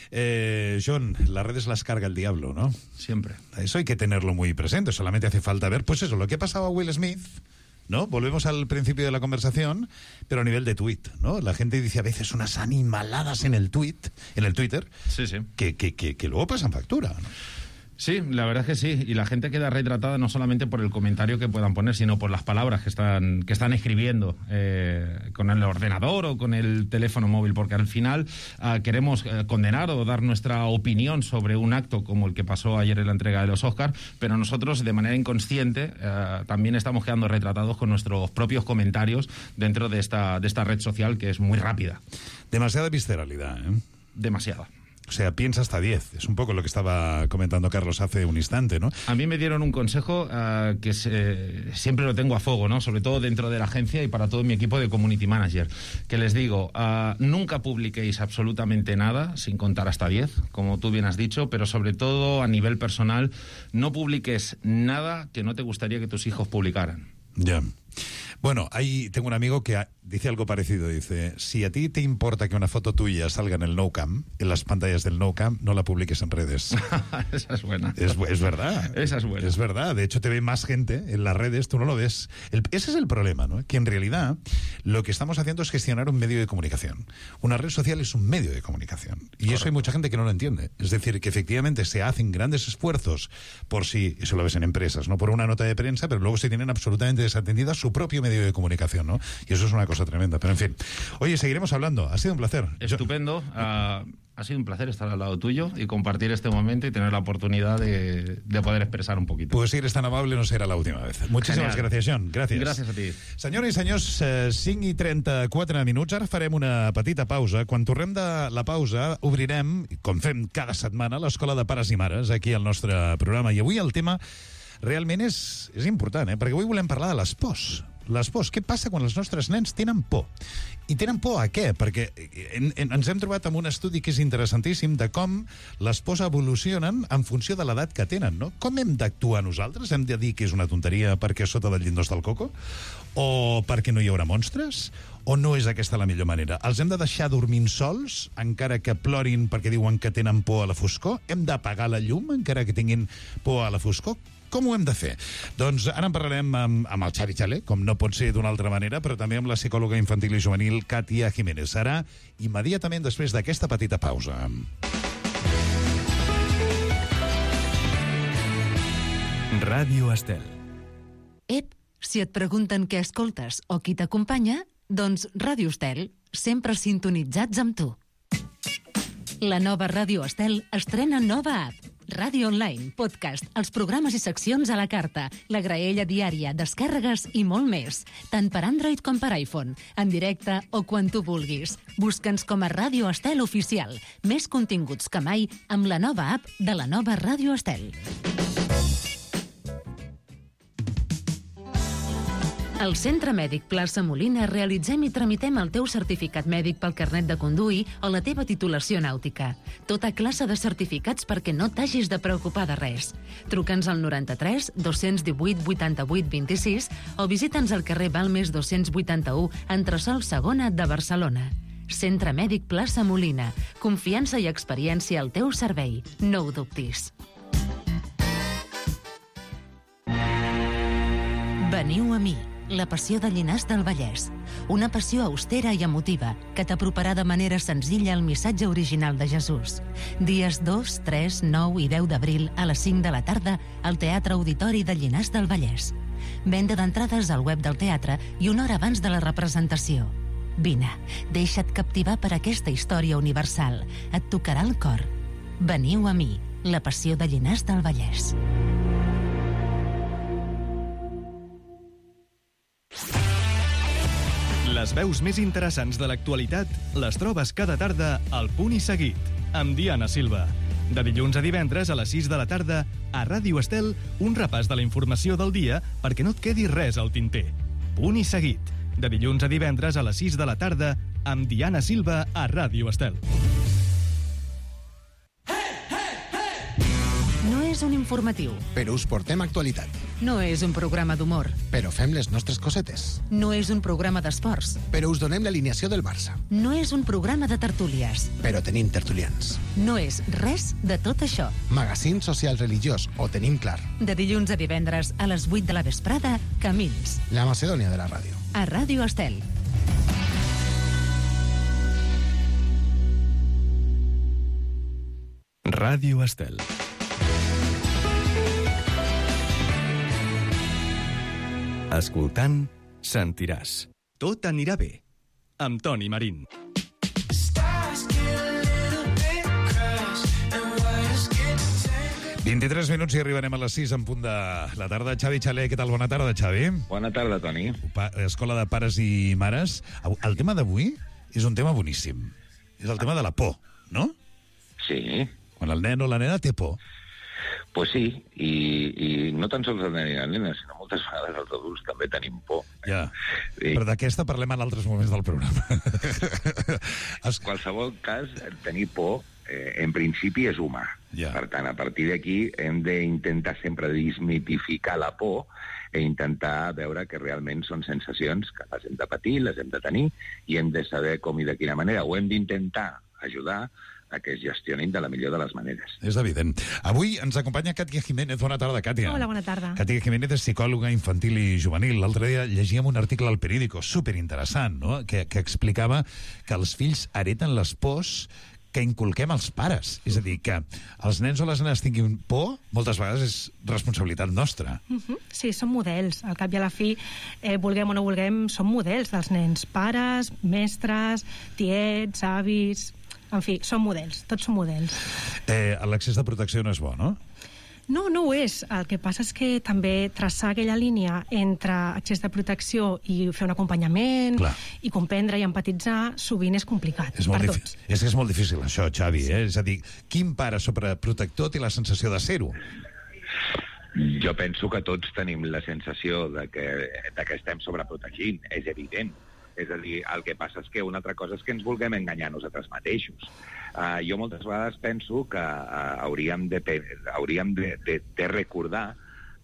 Eh, John, las redes las carga el diablo, ¿no? Siempre. Eso hay que tenerlo muy presente. Solamente hace falta ver, pues eso, lo que ha pasado a Will Smith, ¿no? Volvemos al principio de la conversación, pero a nivel de tweet, ¿no? La gente dice a veces unas animaladas en el tweet, en el Twitter, sí, sí. Que, que, que, que luego pasan factura, ¿no? Sí, la verdad es que sí, y la gente queda retratada no solamente por el comentario que puedan poner, sino por las palabras que están que están escribiendo eh, con el ordenador o con el teléfono móvil, porque al final uh, queremos uh, condenar o dar nuestra opinión sobre un acto como el que pasó ayer en la entrega de los Oscars, pero nosotros de manera inconsciente uh, también estamos quedando retratados con nuestros propios comentarios dentro de esta, de esta red social que es muy rápida. Demasiada visceralidad, ¿eh? Demasiada. O sea, piensa hasta diez. Es un poco lo que estaba comentando Carlos hace un instante, ¿no? A mí me dieron un consejo uh, que se, siempre lo tengo a fuego, ¿no? Sobre todo dentro de la agencia y para todo mi equipo de community manager, que les digo, uh, nunca publiquéis absolutamente nada sin contar hasta diez, como tú bien has dicho, pero sobre todo a nivel personal, no publiques nada que no te gustaría que tus hijos publicaran. Ya. Bueno, ahí tengo un amigo que dice algo parecido. Dice, si a ti te importa que una foto tuya salga en el No Cam, en las pantallas del No Cam, no la publiques en redes. Esa es buena. Es, es verdad. Esa es buena. Es verdad. De hecho, te ve más gente en las redes, tú no lo ves. El, ese es el problema, ¿no? Que en realidad lo que estamos haciendo es gestionar un medio de comunicación. Una red social es un medio de comunicación. Y Correcto. Eso hay mucha gente que no lo entiende. Es decir, que efectivamente se hacen grandes esfuerzos por si, eso lo ves en empresas, no por una nota de prensa, pero luego se tienen absolutamente desatendidas su propio medio de comunicación, ¿no? Y eso es una cosa tremenda. Pero en fin, oye, seguiremos hablando. Ha sido un placer. Estupendo. Yo... Uh, ha sido un placer estar al lado tuyo y compartir este momento y tener la oportunidad de, de poder expresar un poquito. Pues si eres tan amable, no serà l'última vez. Muchísimas Genial. Gracias, John. Gràcies. Gràcies a ti. Senyores i senyors, cinc i trenta-quatre minuts. Ara farem una petita pausa. Quan tornem de la pausa, obrirem, com fem cada setmana, l'Escola de Pares i Mares, aquí al nostre programa. I avui el tema realment és, és important, eh? Perquè avui volem parlar de les pors. Les pors. Què passa quan els nostres nens tenen por? I tenen por a què? Perquè en, en, ens hem trobat amb un estudi que és interessantíssim de com les pors evolucionen en funció de l'edat que tenen, no? Com hem d'actuar nosaltres? Hem de dir que és una tonteria perquè sota del llindó està el coco? O perquè no hi haurà monstres? O no és aquesta la millor manera? Els hem de deixar dormint sols, encara que plorin perquè diuen que tenen por a la foscor? Hem d'apagar la llum, encara que tinguin por a la foscor? Com ho hem de fer? Doncs ara en parlarem amb, amb el Xavi Xaler, com no pot ser d'una altra manera, però també amb la psicòloga infantil i juvenil Katia Jiménez. Serà immediatament després d'aquesta petita pausa. Ràdio Estel. Ep, si et pregunten què escoltes o qui t'acompanya, doncs Ràdio Estel, sempre sintonitzats amb tu. La nova Ràdio Estel estrena nova app. Ràdio online, podcast, els programes i seccions a la carta, la graella diària, descàrregues i molt més. Tant per Android com per iPhone, en directe o quan tu vulguis. Busca'ns com a Ràdio Estel Oficial. Més continguts que mai amb la nova app de la nova Ràdio Estel. Al Centre Mèdic Plaça Molina realitzem i tramitem el teu certificat mèdic pel carnet de conduir o la teva titulació nàutica. Tota classe de certificats perquè no t'hagis de preocupar de res. Truca'ns al noranta-tres dos divuit vuitanta-vuit vint-i-sis o visita'ns al carrer Balmes dos-cents vuitanta-u, entresòl segona de Barcelona. Centre Mèdic Plaça Molina. Confiança i experiència al teu servei. No ho dubtis. Veniu a mi. La passió de Llinars del Vallès. Una passió austera i emotiva que t'aproparà de manera senzilla al missatge original de Jesús. Dies dos, tres, nou i deu d'abril a les cinc de la tarda al Teatre Auditori de Llinars del Vallès. Venda d'entrades al web del teatre i una hora abans de la representació. Vine, deixa't captivar per aquesta història universal. Et tocarà el cor. Veniu a mi, la passió de Llinars del Vallès. Les veus més interessants de l'actualitat les trobes cada tarda al Punt i Seguit, amb Diana Silva. De dilluns a divendres a les sis de la tarda, a Ràdio Estel, un repàs de la informació del dia perquè no et quedi res al tinter. Punt i Seguit, de dilluns a divendres a les sis de la tarda, amb Diana Silva a Ràdio Estel. No és un informatiu. Però us portem actualitat. No és un programa d'humor. Però fem les nostres cosetes. No és un programa d'esports. Però us donem l'alineació del Barça. No és un programa de tertúlies. Però tenim tertulians. No és res de tot això. Magazín social religiós, ho tenim clar. De dilluns a divendres a les vuit de la vesprada, Camins. La Macedònia de la ràdio. A Ràdio Estel. Ràdio Estel. Escoltant, sentiràs. Tot anirà bé. Amb Toni Marín. vint-i-tres minuts i arribarem a les sis en punt de la tarda. Xavi Xaler, què tal? Bona tarda, Xavi. Bona tarda, Toni. Pa- Escola de Pares i Mares. El tema d'avui és un tema boníssim. És el tema de la por, no? Sí. Quan el nen o la nena té por. Pues sí, i, i no tan sols el nen i la nena, sinó moltes vegades els adults també tenim por. Ja, I... però d'aquesta parlem en altres moments del programa. En qualsevol cas, tenir por, eh, en principi, és humà. Ja. Per tant, a partir d'aquí hem d'intentar sempre desmitificar la por i intentar veure que realment són sensacions que les hem de patir, les hem de tenir, i hem de saber com i de quina manera, o hem d'intentar ajudar a que es gestionin de la millor de les maneres. És evident. Avui ens acompanya Katia Jiménez. Bona tarda, Katia. Hola, bona tarda. Katia Jiménez és psicòloga infantil i juvenil. L'altre dia llegíem un article al periòdico superinteressant, no? que, que explicava que els fills hereten les pors que inculquem als pares. És a dir, que els nens o les nenes tinguin por, moltes vegades és responsabilitat nostra. Uh-huh. Sí, són models. Al cap i a la fi, eh, vulguem o no vulguem, són models dels nens. Pares, mestres, tiets, avis... En fi, són models, tots són models. Eh, L'excés de protecció no és bo, no? No, no ho és. El que passa és que també traçar aquella línia entre excés de protecció i fer un acompanyament, Clar. i comprendre i empatitzar, sovint és complicat és per molt tots. És que és molt difícil això, Xavi. Sí. Eh? És a dir, quin pare sobreprotector té la sensació de ser-ho? Jo penso que tots tenim la sensació de que, de que estem sobreprotegint, és evident. És a dir, el que passa és que una altra cosa és que ens vulguem enganyar nosaltres mateixos. Uh, jo moltes vegades penso que uh, hauríem, de, hauríem de, de, de recordar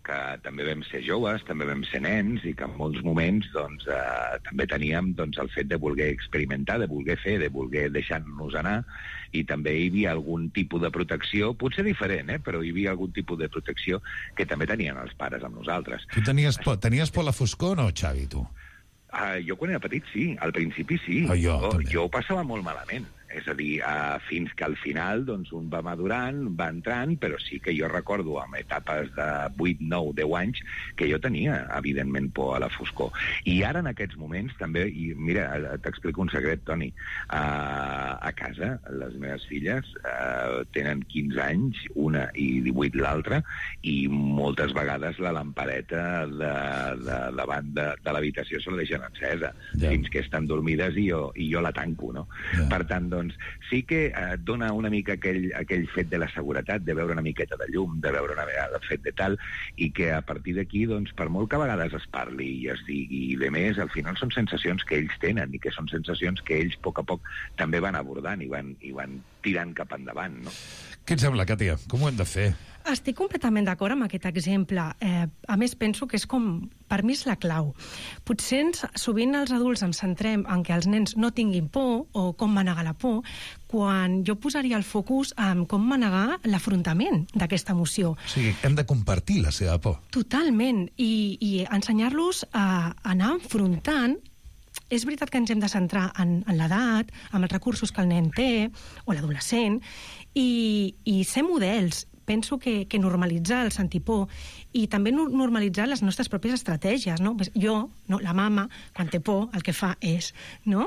que també vam ser joves, també vam ser nens, i que en molts moments doncs, eh, també teníem doncs, el fet de voler experimentar, de voler fer, de voler deixar-nos anar, i també hi havia algun tipus de protecció, potser diferent, eh, però hi havia algun tipus de protecció que també tenien els pares amb nosaltres. Tu tenies por, tenies por a la foscor o no, Xavi, tu? Uh, jo quan era petit sí, al principi sí. Oh, jo, jo, jo ho passava molt malament. És a dir, uh, fins que al final doncs, un va madurant, va entrant, però sí que jo recordo en etapes de vuit, nou, deu anys que jo tenia, evidentment, por a la foscor. I ara, en aquests moments, també, i mira, t'explico un secret, Toni, uh, a casa, les meves filles uh, tenen quinze anys, una i divuit l'altra, i moltes vegades la lampareta de, de, davant de, de l'habitació se la deixen encesa, ja. Fins que estan dormides i jo, i jo la tanco, no? Ja. Per tant, doncs, sí que eh, dona una mica aquell, aquell fet de la seguretat, de veure una miqueta de llum, de veure una vegada el fet de tal, i que a partir d'aquí, doncs, per molt que a vegades es parli i es digui i de més, al final són sensacions que ells tenen i que són sensacions que ells a poc a poc també van abordant i van, i van tirant cap endavant, no? Què et sembla, Càtia? Com ho hem de fer? Estic completament d'acord amb aquest exemple. Eh, a més, penso que és com, per mi és la clau. Potser ens, sovint els adults ens centrem en que els nens no tinguin por o com manegar la por, quan jo posaria el focus en com manegar l'afrontament d'aquesta emoció. O sigui, hem de compartir la seva por. Totalment. I, i ensenyar-los a anar enfrontant. És veritat que ens hem de centrar en, en l'edat, amb els recursos que el nen té, o l'adolescent, i, i ser models. Penso que, que normalitzar el sentir por i també normalitzar les nostres pròpies estratègies, no? Jo, no, la mama, quan té por, el que fa és, no?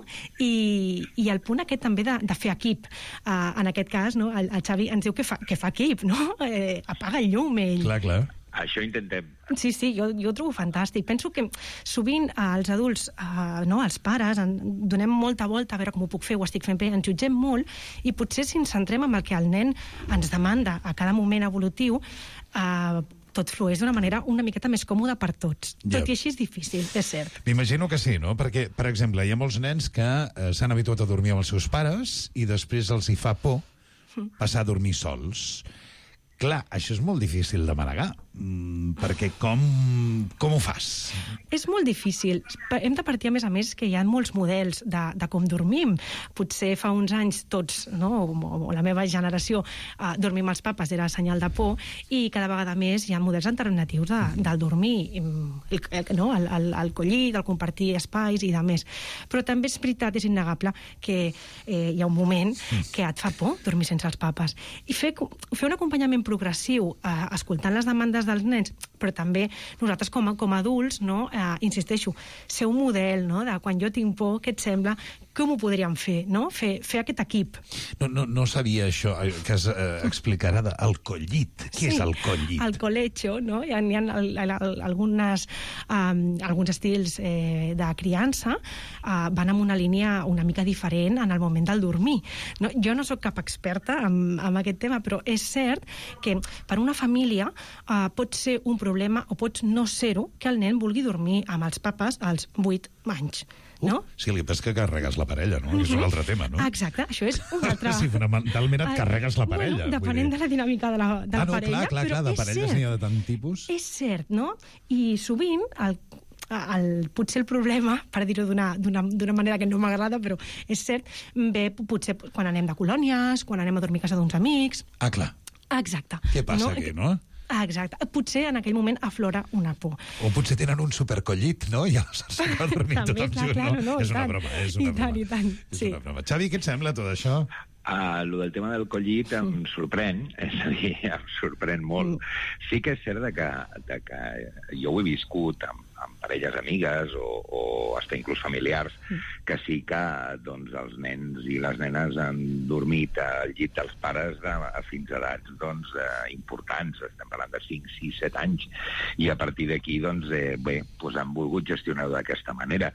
I, i el punt aquest també de, de fer equip. Uh, en aquest cas, no, el, el Xavi ens diu que fa, que fa equip, no? Eh, apaga el llum, ell. Clar, clar. Això intentem. Sí, sí, jo, jo ho trobo fantàstic. Penso que sovint eh, els adults, eh, no, els pares, en, donem molta volta a veure com ho puc fer, ho estic fent bé, ens jutgem molt, i potser si ens centrem en el que el nen ens demanda a cada moment evolutiu, eh, tot flueix d'una manera una miqueta més còmoda per tots. Ja. Tot i així és difícil, és cert. M'imagino que sí, no? Perquè, per exemple, hi ha molts nens que eh, s'han habituat a dormir amb els seus pares i després els hi fa por passar a dormir sols. Clar, això és molt difícil de manegar, mm, perquè com, com ho fas? És molt difícil. Hem de partir, a més a més, que hi ha molts models de, de com dormim. Potser fa uns anys tots, no, o, o la meva generació, eh, dormir amb els papes era senyal de por, i cada vegada més hi ha models alternatius de, del dormir, el, el, no, el, el, el collit, el compartir espais i de més. Però també és veritat, és innegable, que eh, hi ha un moment que et fa por dormir sense els papes. I fer, fer un acompanyament progressiu, eh, escoltant les demandes dels nens, però també nosaltres com a, com a adults, no, eh, insisteixo, ser un model, no, de quan jo tinc por, què et sembla, com ho podríem fer, no? Fer, fer aquest equip. No, no, no sabia això, que es eh, explicarà de, el collit. Què sí, és el collit? El colecho, no? Hi ha, hi ha el, el, el, algunes, um, alguns estils eh, de criança uh, van amb una línia una mica diferent en el moment del dormir. No? Jo no sóc cap experta en, en aquest tema, però és cert que per una família uh, pot ser un problema o pot no ser-ho que el nen vulgui dormir amb els papes als vuit anys. No? Uh, sí, el que passa és que carregues la parella, no? Uh-huh. És un altre tema, no? Exacte, això és un altre... Sí, fonamentalment et carregues la parella. Bueno, depenent de la dinàmica de la, de ah, la no, parella. Clar, clar, clar, de parelles n'hi ha de tant tipus. És cert, no? I sovint, el, el, potser el problema, per dir-ho d'una manera que no m'agrada, però és cert, ve potser quan anem de colònies, quan anem a dormir a casa d'uns amics... Ah, clar. Exacte. Què passa no? aquí, no? Exacte. Potser en aquell moment aflora una por. O potser tenen un supercollit, no? I aleshores s'ha de dormir tothom junt, claro, no? És una tant. broma, és una I tant, broma. i tant, és sí. una broma. Xavi, què et sembla tot això? Uh, lo del tema del collit em sorprèn, és a dir, em sorprèn molt. Sí que és cert de que, de que jo ho he viscut amb, amb parelles amigues o, o hasta inclús familiars, que sí que doncs, els nens i les nenes han dormit al llit dels pares de, a fins a edats doncs, eh, importants, estem parlant de cinc, sis, set anys, i a partir d'aquí doncs, eh, bé, doncs han volgut gestionar-ho d'aquesta manera.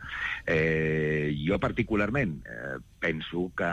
Eh, jo particularment eh, penso que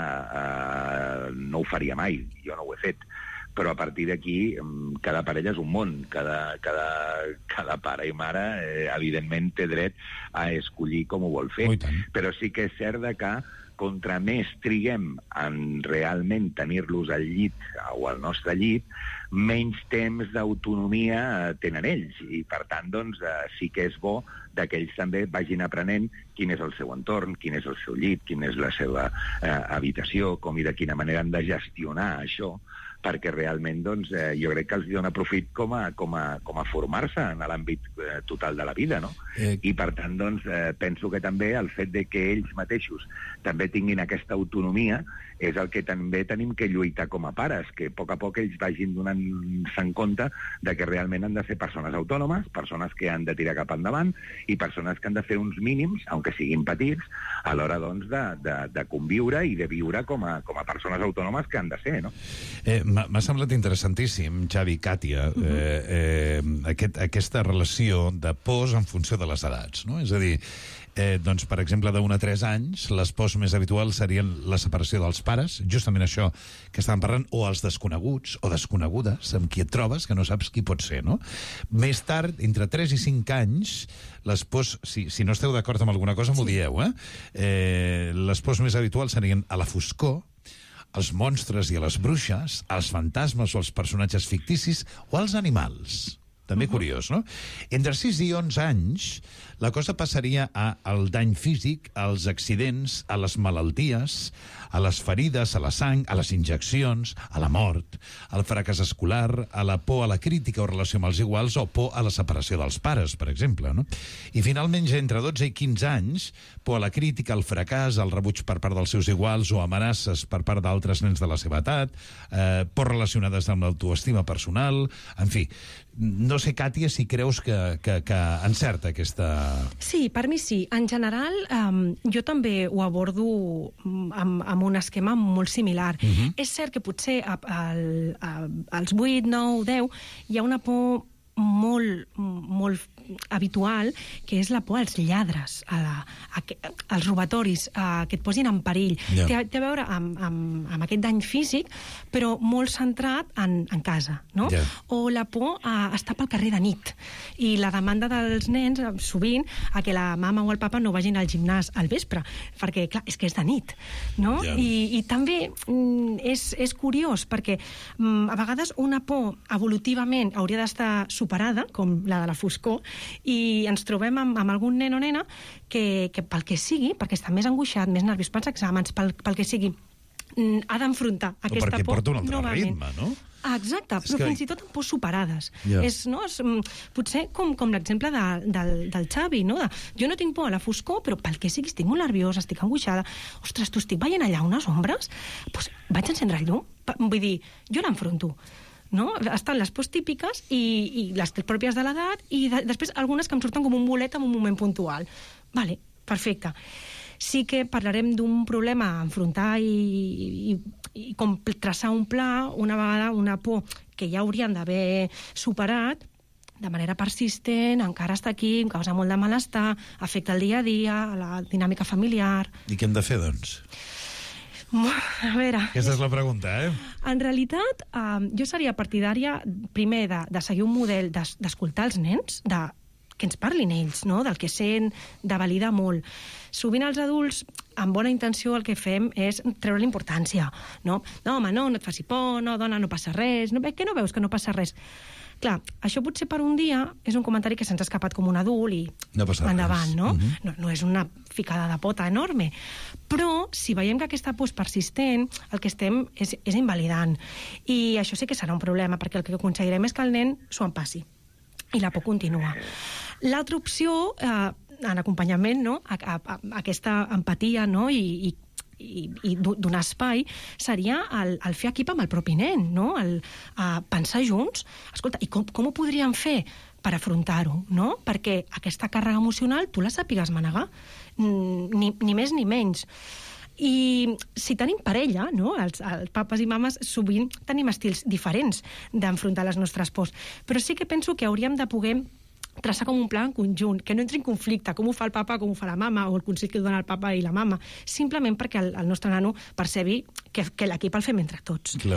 eh, no ho faria mai, jo no ho he fet, però a partir d'aquí cada parella és un món, cada, cada, cada pare i mare eh, evidentment té dret a escollir com ho vol fer, però sí que és cert de que contra més triguem en realment tenir-los al llit o al nostre llit, menys temps d'autonomia tenen ells. I, per tant, doncs, sí que és bo que ells també vagin aprenent quin és el seu entorn, quin és el seu llit, quina és la seva eh, habitació, com i de quina manera han de gestionar això, perquè realment doncs, eh, jo crec que els dona profit com a, com a, com a formar-se en l'àmbit eh, total de la vida, no? Eh... I per tant, doncs, eh, penso que també el fet de que ells mateixos també tinguin aquesta autonomia és el que també tenim que lluitar com a pares, que a poc a poc ells vagin donant-se en compte de que realment han de ser persones autònomes, persones que han de tirar cap endavant i persones que han de fer uns mínims, aunque siguin petits, a l'hora doncs, de, de, de conviure i de viure com a, com a persones autònomes que han de ser, no? Eh, M'ha semblat interessantíssim, Xavi, Càtia, uh-huh. eh, eh, aquest, aquesta relació de pors en funció de les edats, no? És a dir, eh, doncs, per exemple, d'un a tres anys, les pors més habituals serien la separació dels pares, justament això que estàvem parlant, o els desconeguts o desconegudes, amb qui et trobes, que no saps qui pot ser, no? Més tard, entre tres i cinc anys, les pors, si, si no esteu d'acord amb alguna cosa, m'ho dieu, eh? eh? Les pors més habituals serien a la foscor, als monstres i a les bruixes, als fantasmes o als personatges ficticis o als animals. També uh-huh. curiós, no? Entre sis i onze anys, la cosa passaria a, al dany físic, als accidents, a les malalties, a les ferides, a la sang, a les injeccions, a la mort, al fracàs escolar, a la por a la crítica o relació amb els iguals o por a la separació dels pares, per exemple, no? I finalment, ja entre dotze i quinze anys, por a la crítica, al fracàs, al rebuig per part dels seus iguals o amenaces per part d'altres nens de la seva edat, eh, por relacionades amb l'autoestima personal, en fi. No sé, Càtia, si creus que, que, que encerta aquesta... Sí, per mi sí. En general, um, jo també ho abordo amb, amb un esquema molt similar. Uh-huh. És cert que potser a, a, a, als vuit, nou, deu hi ha una por molt, molt habitual, que és la por als lladres, a la, a, als robatoris, a, que et posin en perill. Yeah. Té, té a veure amb, amb, amb aquest dany físic, però molt centrat en, en casa, no? Yeah. O la por a estar pel carrer de nit. I la demanda dels nens, sovint, a que la mama o el papa no vagin al gimnàs al vespre, perquè, clar, és que és de nit, no? Yeah. I, I també mm, és, és curiós, perquè mm, a vegades una por evolutivament hauria d'estar superada, com la de la foscor, i ens trobem amb, amb algun nen o nena que, que pel que sigui, perquè està més angoixat, més nerviós pels exàmens, pel, pel que sigui, ha d'enfrontar aquesta por. O perquè porta un altre novament. ritme, no? Ah, exacte, és però que... fins i tot amb pors superades. Yeah. És, no, és, potser com, com l'exemple de, del, del Xavi, no? De, jo no tinc por a la foscor, però pel que sigui estic molt nerviosa, estic angoixada. Ostres, tu estic veient allà unes ombres? Doncs vaig encendre el llum. Vull dir, jo l'enfronto. No? Estan les pors típiques i, i les pròpies de l'edat i de, després algunes que em surten com un bolet en un moment puntual. Vale, perfecte. Sí que parlarem d'un problema a enfrontar i, i, i com traçar un pla, una vegada una por que ja haurien d'haver superat, de manera persistent, encara està aquí, em causa molt de malestar, afecta el dia a dia, la dinàmica familiar... I què hem de fer, doncs? A veure... Aquesta és la pregunta, eh? En realitat, eh, jo seria partidària, primer, de, de seguir un model d'escoltar els nens, de que ens parlin ells, no? Del que sent, de validar molt. Sovint els adults, amb bona intenció, el que fem és treure l'importància, no? No, home, no, no et faci por, no, dona, no passa res, no, que no veus que no passa res? Clar, això potser per un dia és un comentari que se'ns ha escapat com un adult i no endavant, no? Uh-huh. no? No és una ficada de pota enorme. Però, si veiem que aquesta por és persistent, el que estem és, és invalidant. I això sí que serà un problema, perquè el que aconseguirem és que el nen s'ho empassi. I la por continua. L'altra opció, eh, en acompanyament, no? A, a, a, aquesta empatia, no? I, i i, i donar espai, seria el, el fer equip amb el propi nen, no? El, uh, pensar junts, escolta, i com, com ho podríem fer per afrontar-ho, no? Perquè aquesta càrrega emocional tu la sàpigues manegar, ni, ni més ni menys. I si tenim parella, no? Els, els papes i mames sovint tenim estils diferents d'enfrontar les nostres pors, però sí que penso que hauríem de poder traçar com un pla en conjunt, que no entri en conflicte, com ho fa el papa, com ho fa la mama, o el consell que dona el papa i la mama, simplement perquè el, el nostre nano percebi que, que l'equip el fem entre tots. Clar.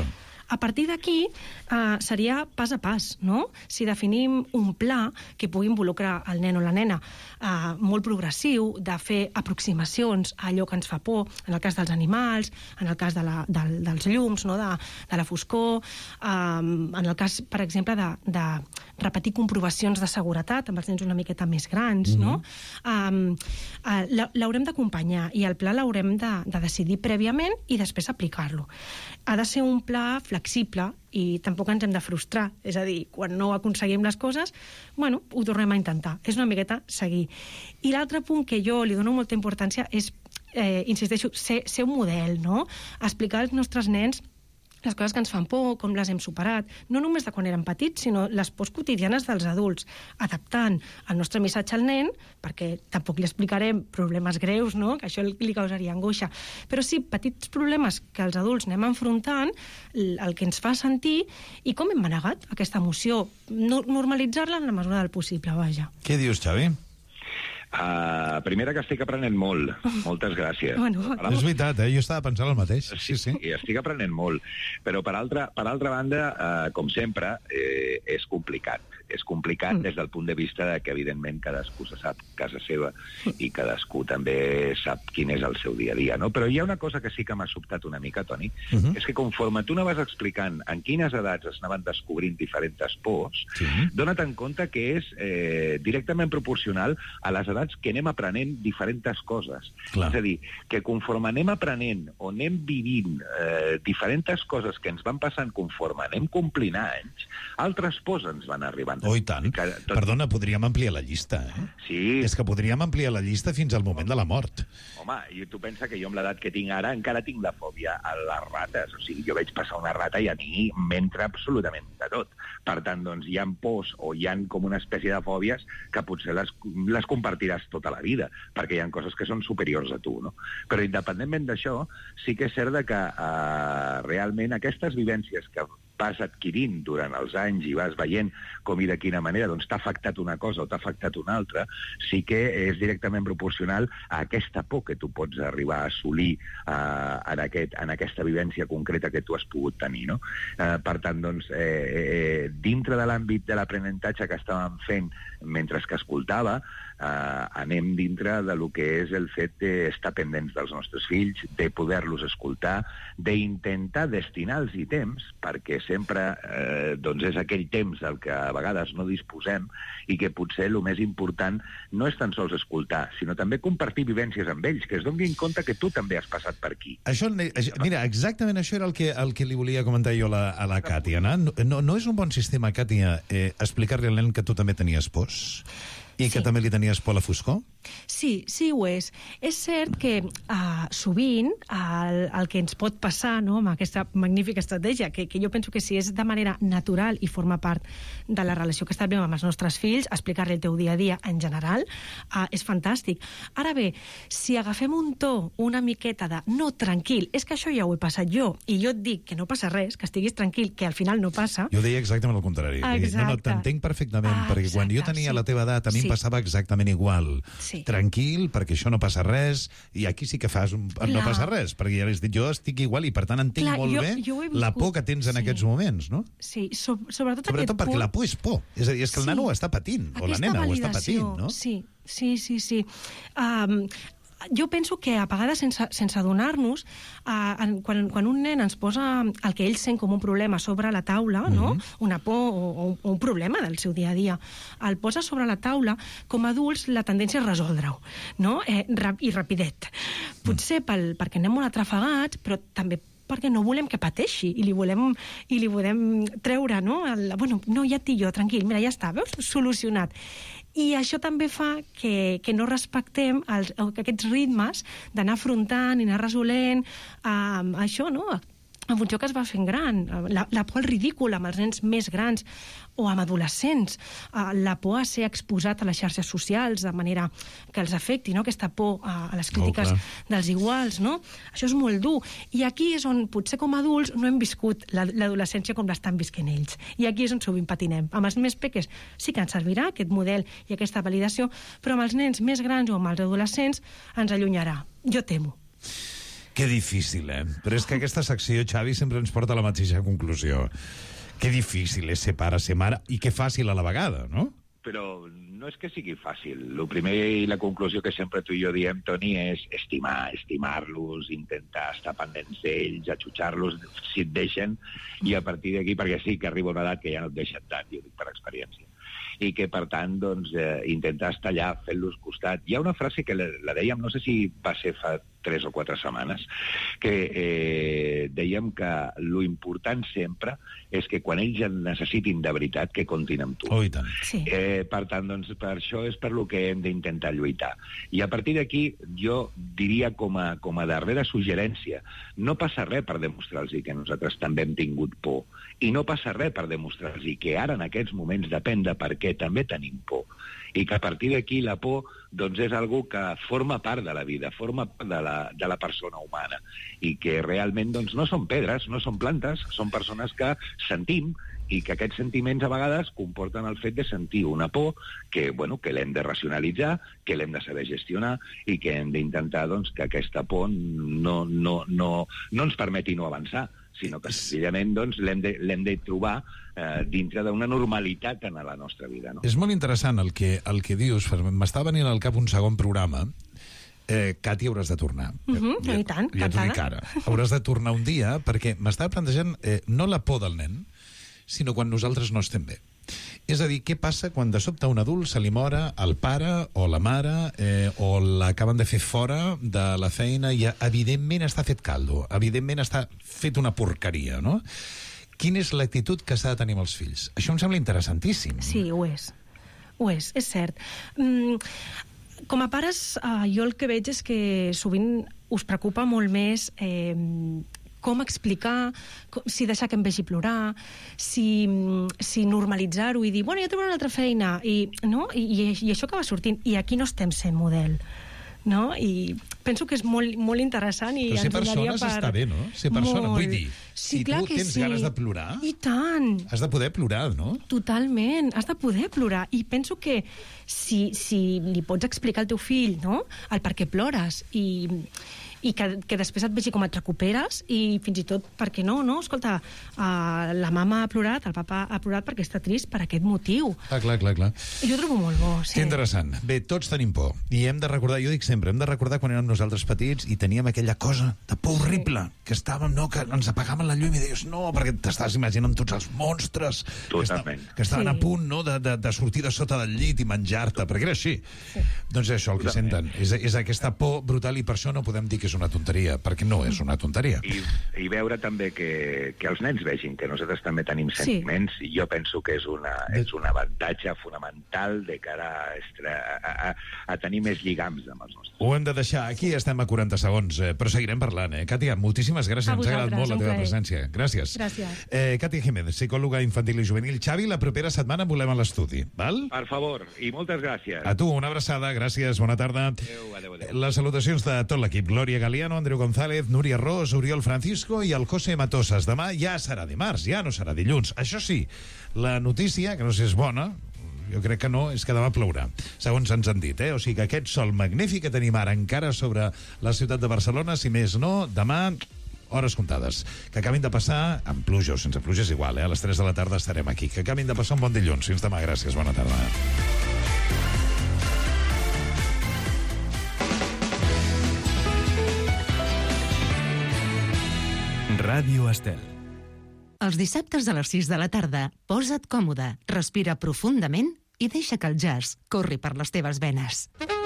A partir d'aquí, eh, seria pas a pas, no? Si definim un pla que pugui involucrar el nen o la nena eh, molt progressiu, de fer aproximacions a allò que ens fa por, en el cas dels animals, en el cas de la, del, dels llums, no? de, de la foscor, eh, en el cas, per exemple, de, de repetir comprovacions de seguretat amb els nens una miqueta més grans, mm-hmm. no? Um, uh, l'haurem d'acompanyar i el pla l'haurem de, de decidir prèviament i després aplicar-lo. Ha de ser un pla flexible i tampoc ens hem de frustrar. És a dir, quan no aconseguim les coses, bueno, ho tornem a intentar. És una miqueta seguir. I l'altre punt que jo li dono molta importància és, eh, insisteixo, ser, ser un model, no? Explicar als nostres nens les coses que ens fan por, com les hem superat, no només de quan érem petits, sinó les pors quotidianes dels adults, adaptant el nostre missatge al nen, perquè tampoc li explicarem problemes greus, no? Que això li causaria angoixa, però sí petits problemes que els adults anem enfrontant, el que ens fa sentir i com hem manegat aquesta emoció, no, normalitzar-la en la mesura del possible, vaja. Què dius, Xavi? Uh, primera que estic aprenent molt. Moltes gràcies. Bueno, és veritat, eh? Jo estava pensant el mateix. Sí, sí. I estic aprenent molt. Però, per altra, per altra banda, uh, com sempre, eh, és complicat. És complicat mm. des del punt de vista de que, evidentment, cadascú se sap casa seva i cadascú també sap quin és el seu dia a dia, no? Però hi ha una cosa que sí que m'ha sobtat una mica, Toni, uh-huh. és que conforme tu anaves explicant en quines edats es anaven descobrint diferents pors, sí. dona't en compte que és eh, directament proporcional a les edats que anem aprenent diferents coses. Clar. És a dir, que conforme anem aprenent o anem vivint eh, diferents coses que ens van passant conforme anem complint anys, altres pors ens van arribant. Oh, i tant. Que tot... Perdona, podríem ampliar la llista, eh? Sí. És que podríem ampliar la llista fins al moment de la mort. Home, i tu pensa que jo amb l'edat que tinc ara encara tinc la fòbia a les rates. O sigui, jo veig passar una rata i a mi m'entra absolutament de tot. Per tant, doncs, hi ha pors o hi ha com una espècie de fòbies que potser les, les compartiràs tota la vida, perquè hi ha coses que són superiors a tu, no? Però independentment d'això, sí que és cert que eh, realment aquestes vivències que vas adquirint durant els anys i vas veient com i de quina manera doncs, t'ha afectat una cosa o t'ha afectat una altra, sí que és directament proporcional a aquesta por que tu pots arribar a assolir eh, en, aquest, en aquesta vivència concreta que tu has pogut tenir, no? Eh, per tant, doncs, eh, eh, dintre de l'àmbit de l'aprenentatge que estàvem fent mentre que escoltava, eh, anem dintre de lo que és el fet d'estar pendents dels nostres fills, de poder-los escoltar, d'intentar destinar-los temps, perquè sempre eh, doncs és aquell temps del que a vegades no disposem i que potser el més important no és tan sols escoltar, sinó també compartir vivències amb ells, que es donin compte que tu també has passat per aquí. Això, mira, exactament això era el que, el que li volia comentar jo a la, a la Càtia. No, no, no és un bon sistema, Càtia, eh, explicar-li al nen que tu també tenies pors? I que sí. també li tenies por a la foscor? Sí, sí ho és. És cert que uh, sovint el, el que ens pot passar, no, amb aquesta magnífica estratègia, que, que jo penso que si és de manera natural i forma part de la relació que establim amb els nostres fills, explicar-li el teu dia a dia en general, uh, és fantàstic. Ara bé, si agafem un to una miqueta de no, tranquil, és que això ja ho he passat jo, i jo et dic que no passa res, que estiguis tranquil, que al final no passa... Jo deia exactament el contrari. Exacte. No, no, t'entenc perfectament, ah, perquè quan jo tenia sí. la teva edat, a mi sí. em passava exactament igual. Sí. Tranquil, perquè això no passa res, i aquí sí que fas un... no passa res, perquè ja dit, jo estic igual i per tant entenc Clar, molt jo, bé jo la por que tens en sí. aquests moments, no? Sí, so, sobretot, sobretot aquest perquè por... la por és por, és a dir, és que el sí. nano ho està patint, Aquesta o la nena validació, ho està patint, no? Sí, sí, sí, sí. Um, jo penso que a vegades sense, sense adonar-nos, uh, quan, quan un nen ens posa el que ell sent com un problema sobre la taula, mm-hmm. no? Una por o, o un problema del seu dia a dia, el posa sobre la taula, com a adults la tendència és resoldre-ho, no? Eh, rap, i rapidet. Potser pel, perquè anem molt atrafegats, però també perquè no volem que pateixi i li volem, i li volem treure, no? El, bueno, no, ja et dic jo, tranquil, mira, ja està, veus? Solucionat. I això també fa que, que no respectem els, aquests ritmes d'anar afrontant i anar resolent um, això, no? En funció que es va fent gran. La, la por al ridícul amb els nens més grans o amb adolescents. Uh, la por a ser exposat a les xarxes socials de manera que els afecti, no? Aquesta por a, a les crítiques oh, dels iguals, no? Això és molt dur. I aquí és on potser com a adults no hem viscut l'adolescència com l'estan visquent ells. I aquí és on sovint patinem. Amb els més peques sí que ens servirà aquest model i aquesta validació, però amb els nens més grans o amb els adolescents ens allunyarà. Jo temo. Que difícil, eh? Però és que aquesta secció, Xavi, sempre ens porta a la mateixa conclusió. Que difícil és ser pare, ser mare, i que fàcil a la vegada, no? Però no és que sigui fàcil. El primer i la conclusió que sempre tu i jo diem, Toni, és estimar, estimar-los, intentar estar pendents d'ells, atxutxar-los si et deixen, i a partir d'aquí, perquè sí que arriba una edat que ja no et deixen tant, jo dic per experiència, i que, per tant, doncs, eh, intentar estar allà fent-los costat. Hi ha una frase que la, la dèiem, no sé si va ser fa tres o quatre setmanes, que eh, dèiem que lo important sempre és que quan ells en necessitin de veritat, que comptin amb tu. Oh, i tant. Sí. Eh, per tant, doncs, per això és per lo que hem d'intentar lluitar. I a partir d'aquí, jo diria com a, com a darrera suggerència, no passa res per demostrar-los que nosaltres també hem tingut por. I no passa res per demostrar-los que ara, en aquests moments, depèn de per què també tenim por. I que a partir d'aquí la por doncs, és algo que forma part de la vida, forma part de la, de la persona humana, i que realment doncs, no són pedres, no són plantes, són persones que sentim, i que aquests sentiments a vegades comporten el fet de sentir una por que, bueno, que l'hem de racionalitzar, que l'hem de saber gestionar i que hem d'intentar doncs, que aquesta por no, no, no, no ens permeti no avançar, sinó que senzillament doncs, l'hem de, l'hem de trobar eh, dintre d'una normalitat en la nostra vida. No? És molt interessant el que, el que dius. M'està venint al cap un segon programa. Eh, Cati, hauràs de tornar. Uh -huh, ja, I tant, ja t'ho dic ara. Hauràs de tornar un dia, perquè m'estava plantejant eh, no la por del nen, sinó quan nosaltres no estem bé. És a dir, què passa quan de sobte a un adult se li mora el pare o la mare eh, o l'acaben de fer fora de la feina i evidentment està fet caldo, evidentment està fet una porqueria, no? Quina és l'actitud que s'ha de tenir amb els fills? Això em sembla interessantíssim. Sí, ho és. Ho és, és cert. Mm, com a pares, eh, jo el que veig és que sovint us preocupa molt més eh, com explicar, si deixar que em vegi plorar, si, si normalitzar-ho i dir, bueno, ja trobaré una altra feina, i, no? I, i, i això acaba sortint. I aquí no estem sent model. No? I penso que és molt, molt interessant i però ser ens donaria persones per... està bé, no? Ser persona, molt. Vull dir, sí, si tu tens sí. ganes de plorar, i tant. Has de poder plorar, no? Totalment, has de poder plorar. I penso que si, si li pots explicar al teu fill, no?, el per què plores i... i que, que després et vegi com et recuperes i fins i tot, per què no, no? Escolta, uh, la mama ha plorat, el papa ha plorat perquè està trist per aquest motiu. Ah, clar, clar, clar. Jo ho trobo molt bo, sí. Que interessant. Bé, tots tenim por. I hem de recordar, jo dic sempre, hem de recordar quan érem nosaltres petits i teníem aquella cosa de por horrible, que estàvem, no, que ens apagaven la llum i deies, no, perquè t'estàs imaginant tots els monstres que, esta, que estaven sí. a punt, no?, de, de, de sortir de sota del llit i menjar-te, perquè era així. Sí. Doncs és això el que senten. És, és aquesta por brutal i per això no podem dir que és una tonteria, perquè no és una tonteria. I, i veure també que, que els nens vegin que nosaltres també tenim sentiments, sí. i jo penso que és, una, és un avantatge fonamental de cara a, a, a, a tenir més lligams amb els nostres. Ho hem de deixar. Aquí estem a quaranta segons, eh, però seguirem parlant, eh? Càtia, moltíssimes gràcies. Ens ha agradat molt la teva presència. Gràcies. Gràcies. Eh, Càtia Jiménez, psicòloga infantil i juvenil. Xavi, la propera setmana volem a l'estudi, val? Per favor, i moltes gràcies. A tu, una abraçada, gràcies, bona tarda. Adéu, adéu, adéu. Les salutacions de tot l'equip. Glòria Galiano, Andreu González, Núria Ros, Oriol Francisco i el José Matosas. Demà ja serà dimarts, ja no serà dilluns. Això sí, la notícia, que no sé si és bona, jo crec que no, és que demà plourà, segons ens han dit, eh? O sigui que aquest sol magnífic que tenim ara encara sobre la ciutat de Barcelona, si més no, demà, hores comptades. Que acabin de passar, amb pluja o sense pluja és igual, eh? A les tres de la tarda estarem aquí. Que acabin de passar un bon dilluns. Fins demà, gràcies, bona tarda. Ràdio Estel. Els dissabtes a les sis de la tarda, posa't còmode, respira profundament i deixa que el jazz corri per les teves venes.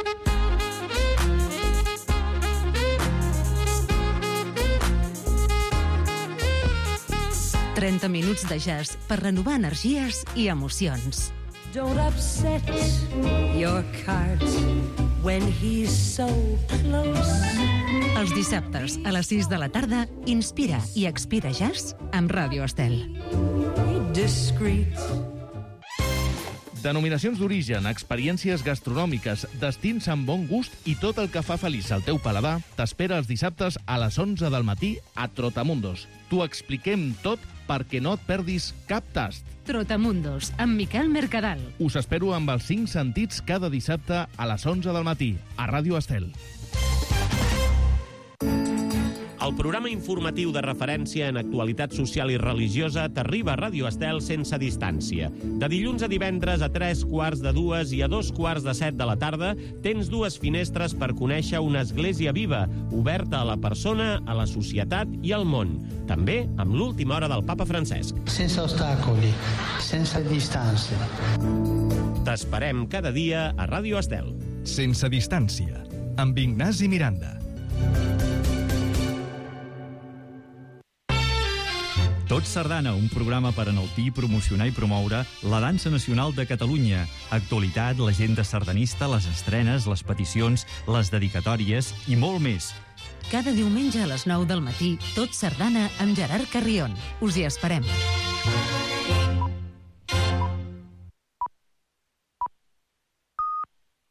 trenta minuts de jazz per renovar energies i emocions. Don't upset your cart when he's so close. Els dissabtes a les sis de la tarda, inspira i expira jazz amb Ràdio Estel. Discreet. Denominacions d'origen, experiències gastronòmiques, destins amb bon gust i tot el que fa feliç al teu paladar t'espera els dissabtes a les onze del matí a Trotamundos. T'ho expliquem tot perquè no et perdis cap tast. Trotamundos, amb Miquel Mercadal. Us espero amb els cinc sentits cada dissabte a les onze del matí a Ràdio Estel. El programa informatiu de referència en actualitat social i religiosa t'arriba a Ràdio Estel sense distància. De dilluns a divendres a tres quarts de dues i a dos quarts de set de la tarda tens dues finestres per conèixer una església viva, oberta a la persona, a la societat i al món. També amb l'última hora del papa Francesc. Sense ostacoli, sense distància. T'esperem cada dia a Ràdio Estel. Sense distància, amb Ignasi Miranda. Tot Sardana, un programa per enaltir, promocionar i promoure la dansa nacional de Catalunya. Actualitat, l'agenda sardanista, les estrenes, les peticions, les dedicatòries i molt més. Cada diumenge a les nou del matí, Tot Sardana amb Gerard Carrion. Us hi esperem.